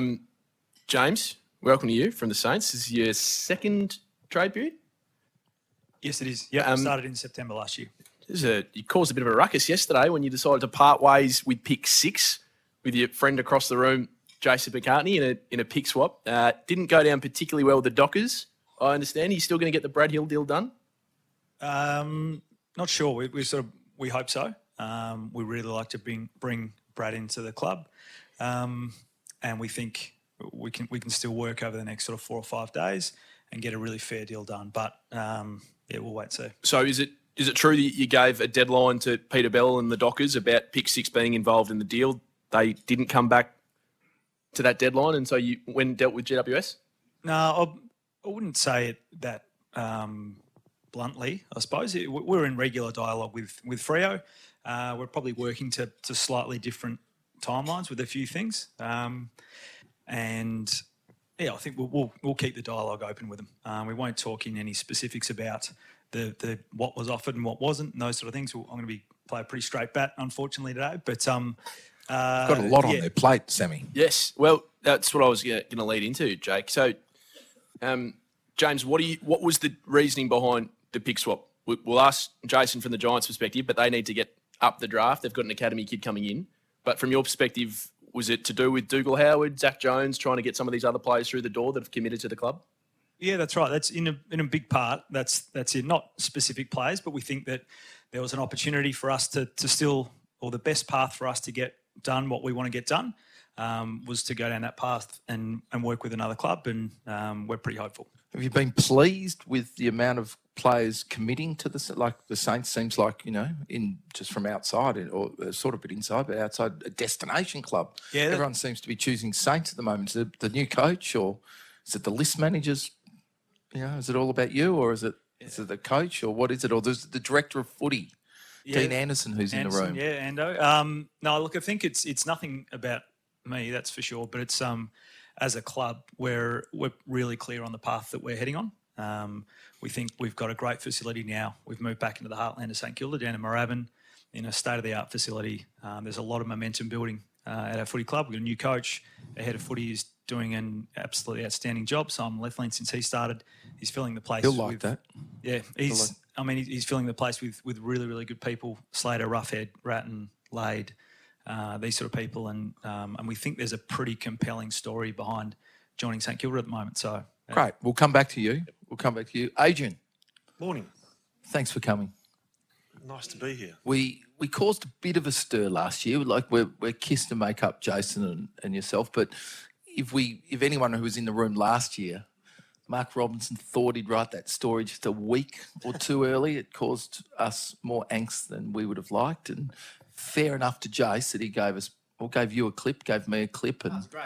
James, welcome to you from the Saints. This is your second trade period? Yes, it is. Yeah, started in September last year. You caused a bit of a ruckus yesterday when you decided to part ways with pick 6 with your friend across the room, Jason McCartney, in a pick swap. Didn't go down particularly well with the Dockers, I understand. Are you still going to get the Brad Hill deal done? Not sure. We hope so. We really like to bring Brad into the club, and we think we can still work over the next sort of 4 or 5 days and get a really fair deal done. But we'll wait and see. So is it true that you gave a deadline to Peter Bell and the Dockers about pick 6 being involved in the deal? They didn't come back to that deadline, and so you went and dealt with GWS? No, I wouldn't say it that bluntly, I suppose. We're in regular dialogue with Freo. We're probably working to slightly different timelines with a few things. And I think we'll keep the dialogue open with them. We won't talk in any specifics about the what was offered and what wasn't and those sort of things. I'm going to play a pretty straight bat, unfortunately, today. But got a lot on their plate, Sammy. Yes. Well, that's what I was going to lead into, Jake. So, James, what was the reasoning behind the pick swap? We'll ask Jason from the Giants' perspective, but they need to get up the draft. They've got an academy kid coming in. But from your perspective, was it to do with Dougal Howard, Zach Jones, trying to get some of these other players through the door that have committed to the club? Yeah, that's right. That's in a big part. That's it. Not specific players, but we think that there was an opportunity for us to still, or the best path for us to get done what we want to get done was to go down that path and work with another club, and we're pretty hopeful. Have you been pleased with the amount of players committing to this? Like the Saints seems like, in just from outside or sort of a bit inside, but outside a destination club. Yeah, everyone seems to be choosing Saints at the moment. Is it the new coach or is it the list managers? Is it all about you or is it the coach or what is it? Or there's the director of footy, Dean Anderson, who's in the room. Yeah, Ando. No, look, I think it's nothing about me, that's for sure. But it's as a club, we're really clear on the path that we're heading on. We think we've got a great facility now. We've moved back into the heartland of St Kilda, down in Moorabbin, in a state-of-the-art facility. There's a lot of momentum building at our footy club. We've got a new coach. Our head of footy is doing an absolutely outstanding job. Simon Lethlean, since he started, he's filling the place. He'll like that. Yeah, he's filling the place with really, really good people. Slater, Roughhead, Ratton, Lade, these sort of people. And we think there's a pretty compelling story behind joining St Kilda at the moment. So great. We'll come back to you. Adrian. Morning. Thanks for coming. Nice to be here. We caused a bit of a stir last year. Like we're kissed to make up, Jason and yourself. But if anyone who was in the room last year, Mark Robinson thought he'd write that story just a week or two early. It caused us more angst than we would have liked. And fair enough to Jace that he gave you a clip, gave me a clip. And that's a great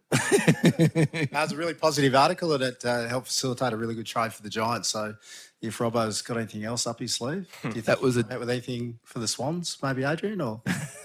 article. That was a really positive article and it helped facilitate a really good trade for the Giants. So if Robbo's got anything else up his sleeve, do you think met with anything for the Swans, maybe Adrian? Or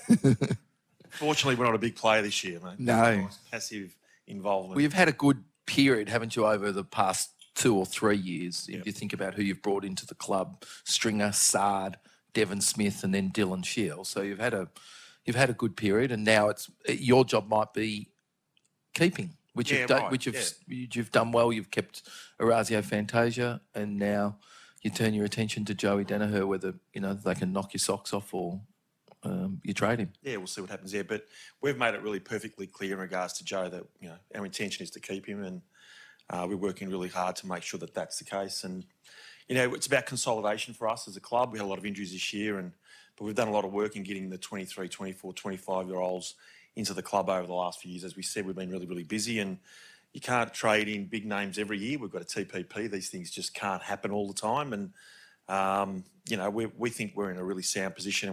Fortunately, we're not a big player this year, mate. No. Passive involvement. Well, you've had a good period, haven't you, over the past 2 or 3 years? If you think about who you've brought into the club, Stringer, Sard, Devon Smith, and then Dylan Shield. So you've had a good period, and now your job might be keeping, which you've done well. You've kept Orazio Fantasia, and now you turn your attention to Joey Danaher, whether they can knock your socks off or you trade him. Yeah, we'll see what happens there. But we've made it really perfectly clear in regards to Joe that our intention is to keep him, and we're working really hard to make sure that that's the case. And it's about consolidation for us as a club. We had a lot of injuries this year, but we've done a lot of work in getting the 23, 24, 25-year-olds into the club over the last few years. As we said, we've been really, really busy, and you can't trade in big names every year. We've got a TPP. These things just can't happen all the time. And, we think we're in a really sound position.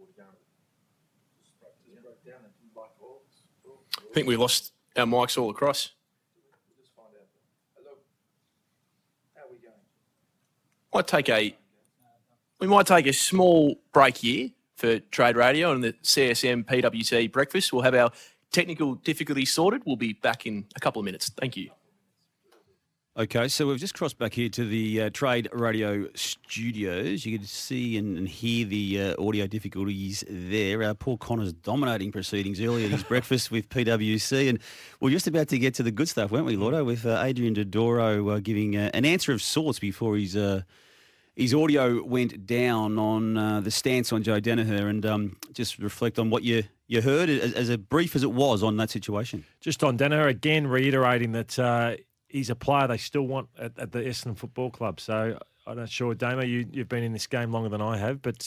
I think we lost our mics all across. We might take a small break here for Trade Radio and the CSM PWC breakfast. We'll have our technical difficulties sorted. We'll be back in a couple of minutes. Thank you. Okay, so we've just crossed back here to the Trade Radio studios. You can see and hear the audio difficulties there. Paul Connor's dominating proceedings earlier at his breakfast with PWC. And we're just about to get to the good stuff, weren't we, Lordo, with Adrian Dodoro giving an answer of sorts before his his audio went down on the stance on Joe Danaher, and just reflect on what you heard as brief as it was on that situation. Just on Danaher, again reiterating that he's a player they still want at the Essendon Football Club. So I'm not sure, Damo, you've been in this game longer than I have, but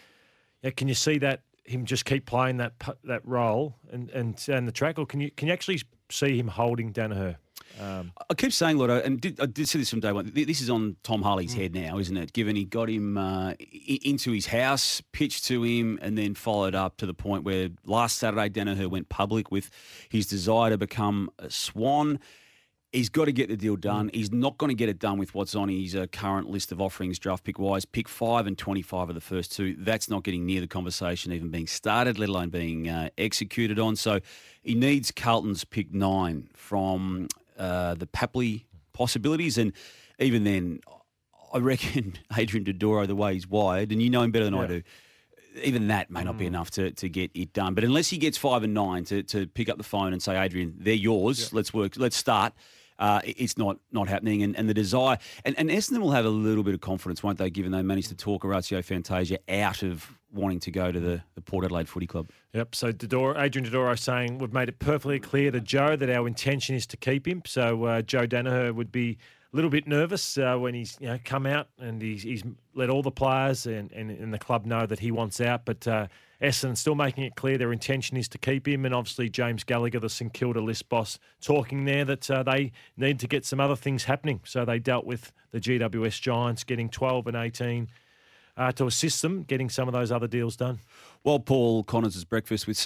can you see that him just keep playing that role and the track, or can you actually see him holding Danaher? I keep saying, Lotto, and I did see this from day one. This is on Tom Harley's head now, isn't it? Given he got him into his house, pitched to him, and then followed up to the point where last Saturday Danaher went public with his desire to become a Swan. He's got to get the deal done. He's not going to get it done with what's on his current list of offerings, draft pick-wise. Pick 5 and 25 are the first two. That's not getting near the conversation even being started, let alone being executed on. So he needs Carlton's pick 9 from the Papley possibilities. And even then, I reckon Adrian Dodoro, the way he's wired, and you know him better than I do, even that may not be enough to get it done. But unless he gets 5 and 9 to pick up the phone and say, Adrian, they're yours, let's work, let's start, it's not happening. And the desire, and Essendon will have a little bit of confidence, won't they, given they managed to talk Orazio Fantasia out of wanting to go to the Port Adelaide Footy Club. Yep, so Adrian Dodoro saying, we've made it perfectly clear to Joe that our intention is to keep him. So Joe Danaher would be a little bit nervous when he's come out and he's let all the players and the club know that he wants out. But Essendon still making it clear their intention is to keep him. And obviously James Gallagher, the St Kilda list boss, talking there that they need to get some other things happening. So they dealt with the GWS Giants getting 12 and 18 to assist them getting some of those other deals done. Well, Paul Connors' breakfast with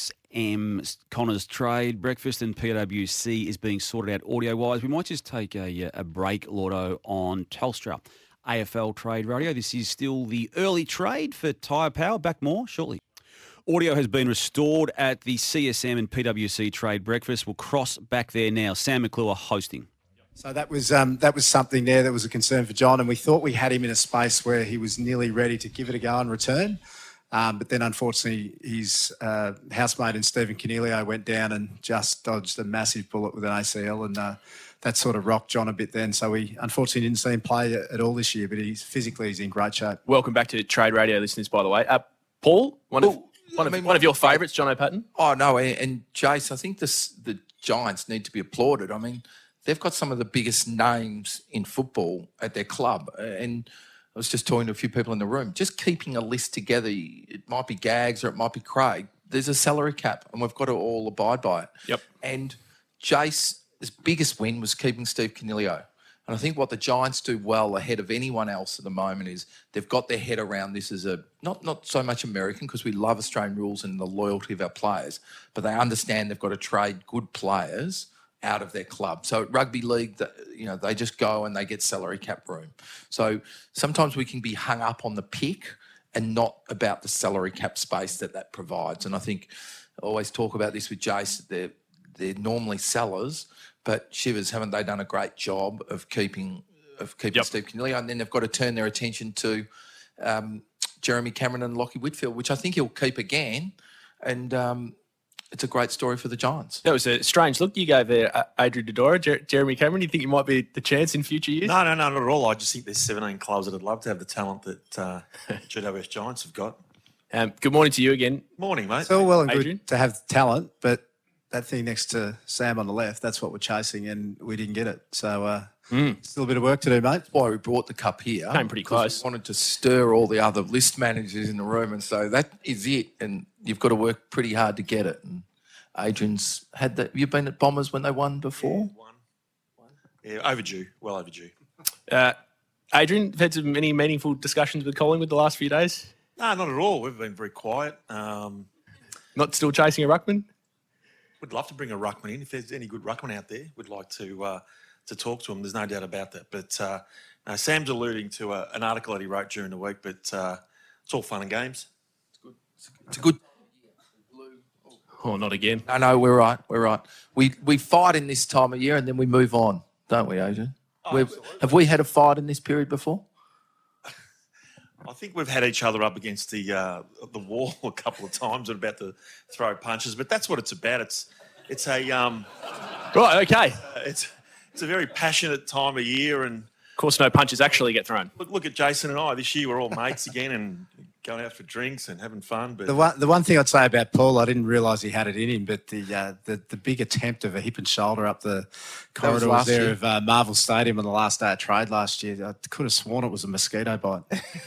CSM Connors Trade Breakfast and PWC is being sorted out audio-wise. We might just take a break, Lordo, on Telstra AFL Trade Radio. This is still the early trade for Tyre Power. Back more shortly. Audio has been restored at the CSM and PWC Trade Breakfast. We'll cross back there now. Sam McClure hosting. So that was something there that was a concern for John, and we thought we had him in a space where he was nearly ready to give it a go and return. But then, unfortunately, his housemate and Stephen Canelio went down and just dodged a massive bullet with an ACL, and that sort of rocked John a bit then. So we unfortunately didn't see him play at all this year, but he's in great shape. Welcome back to Trade Radio listeners, by the way. Paul, one of your favourites, John O'Patten. Oh, no, and Jace, I think the Giants need to be applauded. I mean, they've got some of the biggest names in football at their club, and I was just talking to a few people in the room. Just keeping a list together, it might be Gags or it might be Craig. There's a salary cap, and we've got to all abide by it. Yep. And Jace's biggest win was keeping Steve Canelio. And I think what the Giants do well ahead of anyone else at the moment is they've got their head around this as a not so much American, because we love Australian rules and the loyalty of our players, but they understand they've got to trade good players out of their club. So at rugby league, they just go and they get salary cap room. So sometimes we can be hung up on the pick and not about the salary cap space that provides. And I think I always talk about this with Jace. They're normally sellers, but Shivers, haven't they done a great job of keeping Steve Canelio? And then they've got to turn their attention to Jeremy Cameron and Lockie Whitfield, which I think he'll keep again. And it's a great story for the Giants. That was a strange look you gave there, Adrian Dodoro. Jeremy Cameron, do you think you might be the chance in future years? No, not at all. I just think there's 17 clubs that would love to have the talent that GWS Giants have got. Good morning to you again. Morning, mate. It's all well and Adrian. good to have talent, but that thing next to Sam on the left, that's what we're chasing, and we didn't get it. So still a bit of work to do, mate. That's why we brought the cup here. Came pretty close. We wanted to stir all the other list managers in the room, and so that is it. And you've got to work pretty hard to get it. And Adrian's had that. You've been at Bombers when they won before? Yeah, overdue. Well overdue. Adrian, have had any meaningful discussions with Collingwood the last few days? No, not at all. We've been very quiet. Not still chasing a ruckman? We'd love to bring a ruckman in. If there's any good ruckman out there, we'd like to talk to him. There's no doubt about that. But no, Sam's alluding to an article that he wrote during the week, but it's all fun and games. It's a good... Oh, not again. No, we're right. We're right. We fight in this time of year and then we move on, don't we, Adrian? Have we had a fight in this period before? I think we've had each other up against the wall a couple of times and about to throw punches, but that's what it's about. It's a right. Okay. It's a very passionate time of year, and course, no punches actually get thrown. Look at Jason and I. This year we're all mates again and going out for drinks and having fun. But The one thing I'd say about Paul, I didn't realise he had it in him, but the big attempt of a hip and shoulder up the corridors there of Marvel Stadium on the last day of trade last year, I could have sworn it was a mosquito bite.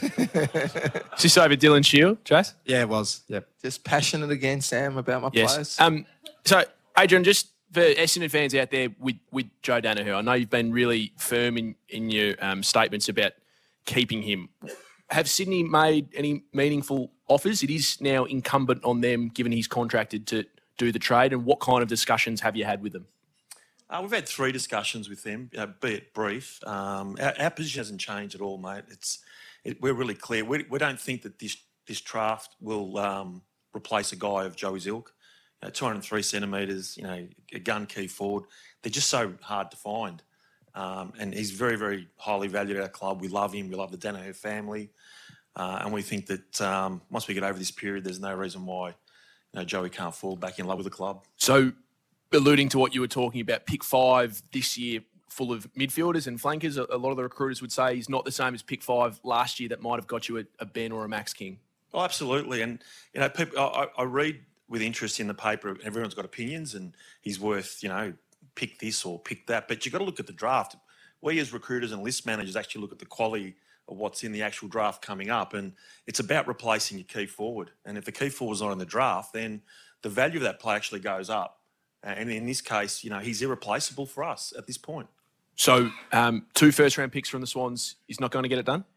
Is this over Dylan Shield, Jace? Yeah, it was. Yep. Just passionate again, Sam, about my players. So, Adrian, just for Essendon fans out there with Joe Danaher, I know you've been really firm in your statements about keeping him. Have Sydney made any meaningful offers? It is now incumbent on them, given he's contracted, to do the trade. And what kind of discussions have you had with them? We've had 3 discussions with them, be it brief. Our position hasn't changed at all, mate. We're really clear. We don't think that this draft will replace a guy of Joey's ilk. 203 centimetres, a gun key forward. They're just so hard to find. And he's very, very highly valued at our club. We love him. We love the Danaher family. And we think that once we get over this period, there's no reason why Joey can't fall back in love with the club. So, alluding to what you were talking about, pick 5 this year, full of midfielders and flankers, a lot of the recruiters would say he's not the same as pick 5 last year that might have got you a Ben or a Max King. Oh, absolutely. And, people, I read with interest in the paper, everyone's got opinions and he's worth, pick this or pick that. But you've got to look at the draft. We as recruiters and list managers actually look at the quality of what's in the actual draft coming up. And it's about replacing your key forward. And if the key forward's not in the draft, then the value of that play actually goes up. And in this case, he's irreplaceable for us at this point. So 2 first-round picks from the Swans is not going to get it done?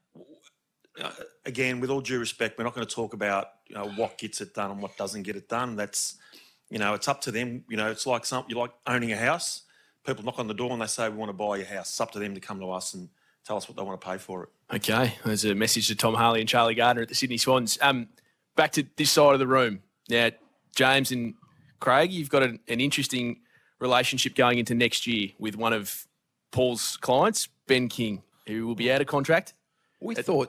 Again, with all due respect, we're not going to talk about what gets it done and what doesn't get it done. That's, it's up to them. It's like you like owning a house. People knock on the door and they say, we want to buy your house. It's up to them to come to us and tell us what they want to pay for it. Okay, there's a message to Tom Harley and Charlie Gardner at the Sydney Swans. Back to this side of the room. Now, James and Craig, you've got an interesting relationship going into next year with one of Paul's clients, Ben King, who will be out of contract. We thought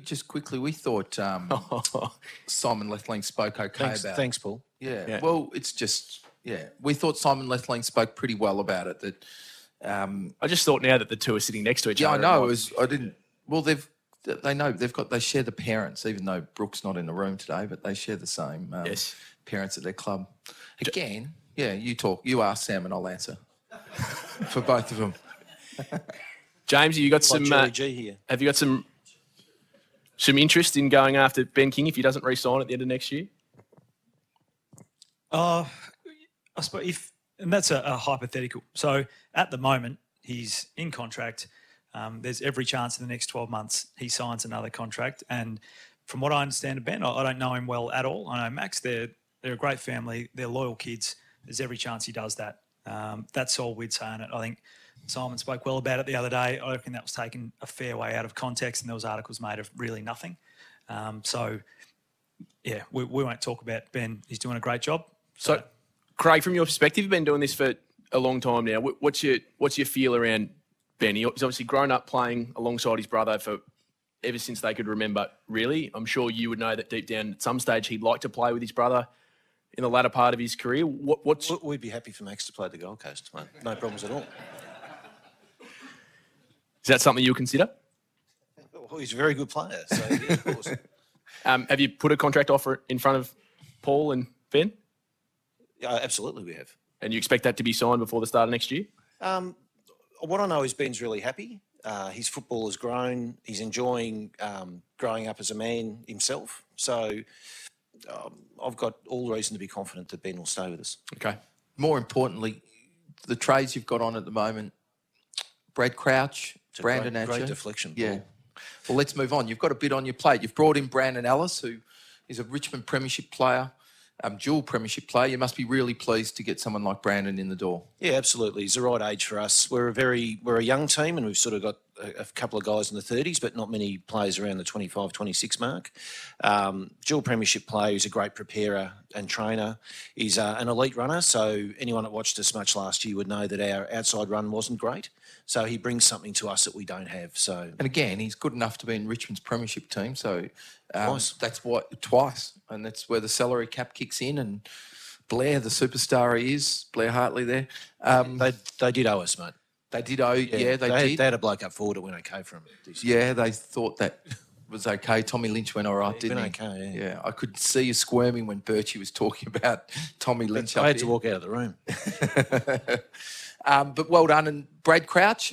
Simon Lethling spoke okay about it. Thanks, Paul. Yeah. Well, it's just, we thought Simon Lethling spoke pretty well about it. That I just thought now that the two are sitting next to each other. Yeah, I know. Well, they share the parents, even though Brooke's not in the room today, but they share the same parents at their club. Again, you ask Sam and I'll answer for both of them. James, have you got some? Have you got some interest in going after Ben King if he doesn't re-sign at the end of next year? I suppose and that's a hypothetical. So at the moment, he's in contract. There's every chance in the next 12 months he signs another contract. And from what I understand of Ben, I don't know him well at all. I know Max, they're a great family. They're loyal kids. There's every chance he does that. That's all we'd say on it. I think Simon spoke well about it the other day. I reckon that was taken a fair way out of context and there was articles made of really nothing. We won't talk about Ben. He's doing a great job. So, Craig, from your perspective, you've been doing this for a long time now. What's your feel around Ben? He's obviously grown up playing alongside his brother for ever since they could remember, really. I'm sure you would know that deep down at some stage he'd like to play with his brother in the latter part of his career. We'd be happy for Max to play at the Gold Coast, mate. No problems at all. Is that something you'll consider? Well, he's a very good player, so yeah, of course. Have you put a contract offer in front of Paul and Ben? Yeah, absolutely we have. And you expect that to be signed before the start of next year? What I know is Ben's really happy. His football has grown. He's enjoying growing up as a man himself. So I've got all reason to be confident that Ben will stay with us. Okay. More importantly, the trades you've got on at the moment, Brad Crouch, Brandon Atcher. Great deflection, Paul. Yeah. Well, let's move on. You've got a bit on your plate. You've brought in Brandon Ellis, who is a Richmond Premiership player, dual Premiership player. You must be really pleased to get someone like Brandon in the door. Yeah, absolutely. He's the right age for us. We're a young team and we've sort of got a couple of guys in the 30s, but not many players around the 25, 26 mark. Dual Premiership player. He's a great preparer and trainer. He's an elite runner, so anyone that watched us much last year would know that our outside run wasn't great. So he brings something to us that we don't have. So, and again, he's good enough to be in Richmond's Premiership team. So twice. Twice, and that's where the salary cap kicks in. And Blair, the superstar he is, Blair Hartley there. They did owe us, mate. They did. Oh, yeah, they did. They had a bloke up forward that went okay for him. Yeah, they thought that was okay. Tommy Lynch went all right, didn't he? Went okay, yeah. Yeah, I could see you squirming when Birchie was talking about Tommy Lynch. I had to walk out of the room. But well done. And Brad Crouch,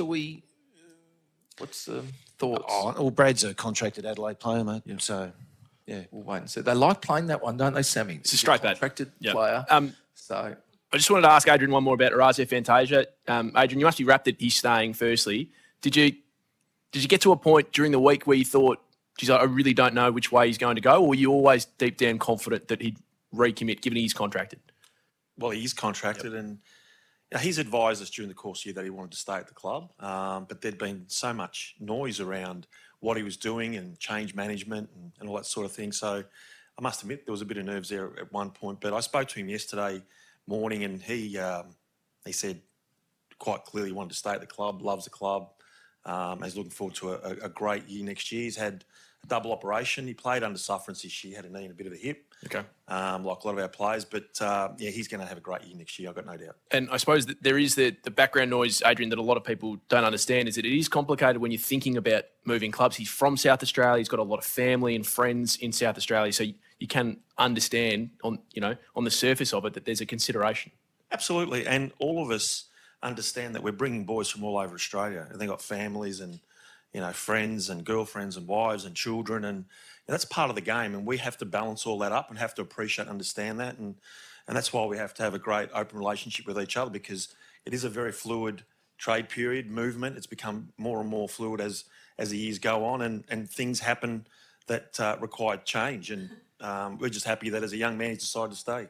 what's the thoughts? Well, Brad's a contracted Adelaide player, mate. Yeah. So, yeah. We'll wait and see. They like playing that one, don't they, Sammy? It's a straight bat. Contracted Yep. player. So I just wanted to ask Adrian one more about Orazio Fantasia. Adrian, you must be rapt that he's staying. Firstly, did you get to a point during the week where you thought, geez, I really don't know which way he's going to go, or were you always deep down confident that he'd recommit, given he's contracted? Well, he is contracted, and he's advised us during the course of the year that he wanted to stay at the club. But there'd been so much noise around what he was doing and change management and all that sort of thing. So I must admit there was a bit of nerves there at one point. But I spoke to him yesterday morning, and he said quite clearly he wanted to stay at the club, loves the club. He's looking forward to a great year next year. He's had a double operation. He played under sufferance this year, had a knee and a bit of a hip. Okay. Like a lot of our players. But, he's going to have a great year next year, I've got no doubt. And I suppose that there is the background noise, Adrian, that a lot of people don't understand, is that it is complicated when you're thinking about moving clubs. He's from South Australia. He's got a lot of family and friends in South Australia. So you can understand on the surface of it that there's a consideration. Absolutely. And all of us understand that we're bringing boys from all over Australia, and they've got families and friends and girlfriends and wives and children, and that's part of the game, and we have to balance all that up and have to appreciate and understand that, and that's why we have to have a great open relationship with each other, because it is a very fluid trade period movement. It's become more and more fluid as the years go on, and things happen that require change, and we're just happy that as a young man he's decided to stay.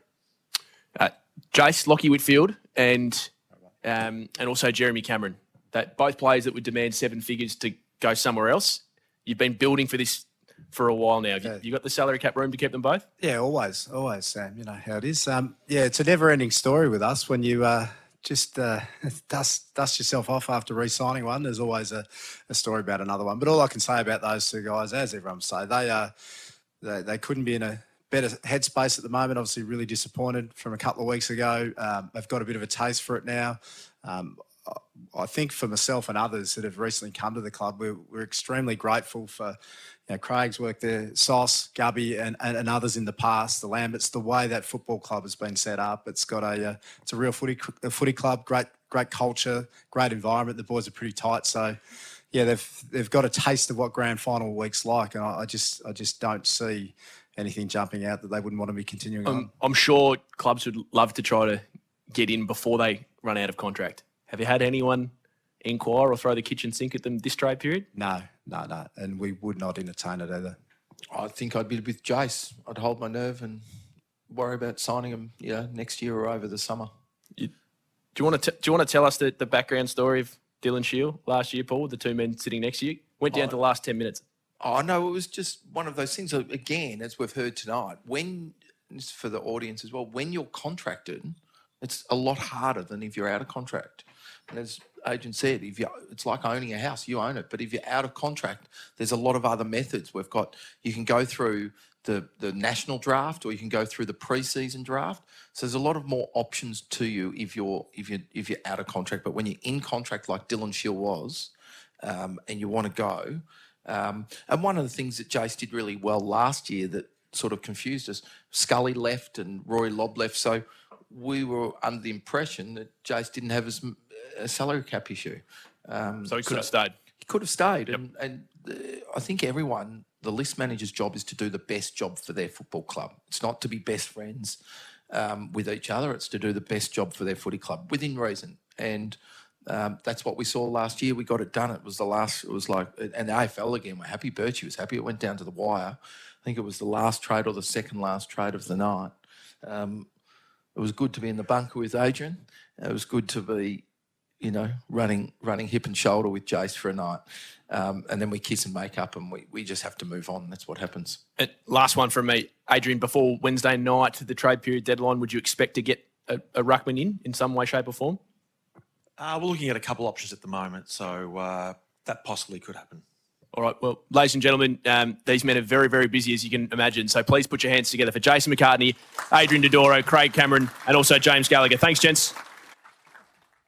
Jace, Lockie Whitfield, and also Jeremy Cameron, that both players that would demand 7 figures to go somewhere else. You've been building for this for a while now. Have you got the salary cap room to keep them both? Yeah, always, Sam. You know how it is. It's a never-ending story with us. When you just dust yourself off after re-signing one, there's always a story about another one. But all I can say about those two guys, as everyone say, they couldn't be in a better headspace at the moment. Obviously, really disappointed from a couple of weeks ago. They've got a bit of a taste for it now. I think for myself and others that have recently come to the club, we're extremely grateful for Craig's work there, Sauce, Gubby, and others in the past, the Lamberts, the way that football club has been set up. It's got it's a real footy club, great culture, great environment. The boys are pretty tight, so yeah, they've got a taste of what grand final week's like, and I just don't see anything jumping out that they wouldn't want to be continuing on. I'm sure clubs would love to try to get in before they run out of contract. Have you had anyone inquire or throw the kitchen sink at them this trade period? No. And we would not entertain it either. I think I'd be with Jace. I'd hold my nerve and worry about signing him, next year or over the summer. Do you want to tell us the background story of Dylan Shield last year, Paul, with the two men sitting next to you? Went down to the last 10 minutes. Oh, no, it was just one of those things. Again, as we've heard tonight, for the audience as well, when you're contracted, it's a lot harder than if you're out of contract. And as Adrian said, it's like owning a house. You own it. But if you're out of contract, there's a lot of other methods. You can go through the national draft, or you can go through the pre-season draft. So there's a lot of more options to you if you're out of contract. But when you're in contract, like Dylan Shield was, and you want to go, and one of the things that Jace did really well last year that sort of confused us, Scully left and Rory Lobb left. So we were under the impression that Jace didn't have a salary cap issue. So he could have stayed. He could have stayed. Yep. And I think the list manager's job is to do the best job for their football club. It's not to be best friends with each other. It's to do the best job for their footy club within reason. And that's what we saw last year. We got it done. And the AFL again were happy. Birchie was happy. It went down to the wire. I think it was the last trade or the second last trade of the night. It was good to be in the bunker with Adrian. It was good to be, running hip and shoulder with Jace for a night. And then we kiss and make up, and we just have to move on. That's what happens. And last one from me. Adrian, before Wednesday night, the trade period deadline, would you expect to get a ruckman in some way, shape or form? We're looking at a couple options at the moment, so that possibly could happen. All right. Well, ladies and gentlemen, these men are very, very busy, as you can imagine. So please put your hands together for Jason McCartney, Adrian Dodoro, Craig Cameron, and also James Gallagher. Thanks, gents.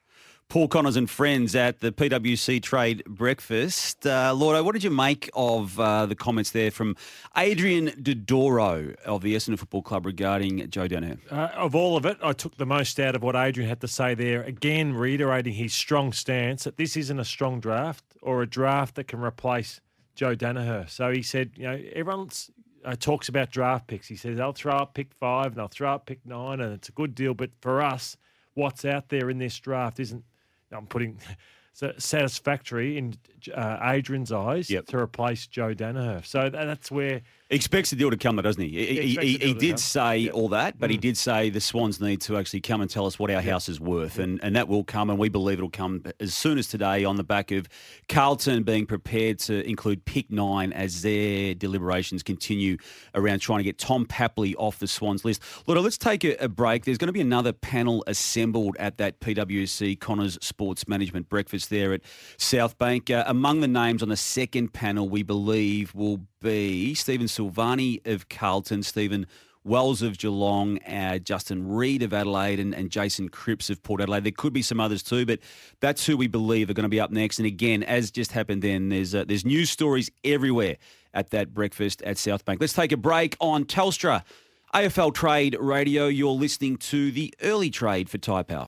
Paul Connors and friends at the PwC Trade Breakfast. Lordo, what did you make of the comments there from Adrian Dodoro of the Essendon Football Club regarding Joe Daniher? Of all of it, I took the most out of what Adrian had to say there, again reiterating his strong stance that this isn't a strong draft or a draft that can replace Joe Daniher. So he said, everyone talks about draft picks. He says, they'll throw up pick 5 and they'll throw up pick 9 and it's a good deal. But for us, what's out there in this draft isn't, I'm putting satisfactory in Adrian's eyes to replace Joe Daniher. So that's where... He expects the deal to come, though, doesn't he? He did say all that, but he did say the Swans need to actually come and tell us what our house is worth, and that will come, and we believe it'll come as soon as today on the back of Carlton being prepared to include pick 9 as their deliberations continue around trying to get Tom Papley off the Swans list. Look, let's take a break. There's going to be another panel assembled at that PwC Connors Sports Management Breakfast there at South Bank. Among the names on the second panel, we believe will be Stephen Silvani of Carlton, Stephen Wells of Geelong, Justin Reid of Adelaide, and Jason Cripps of Port Adelaide. There could be some others too, but that's who we believe are going to be up next. And again, as just happened then, there's news stories everywhere at that breakfast at South Bank. Let's take a break on Telstra AFL Trade Radio. You're listening to the Early Trade for Tyre Power.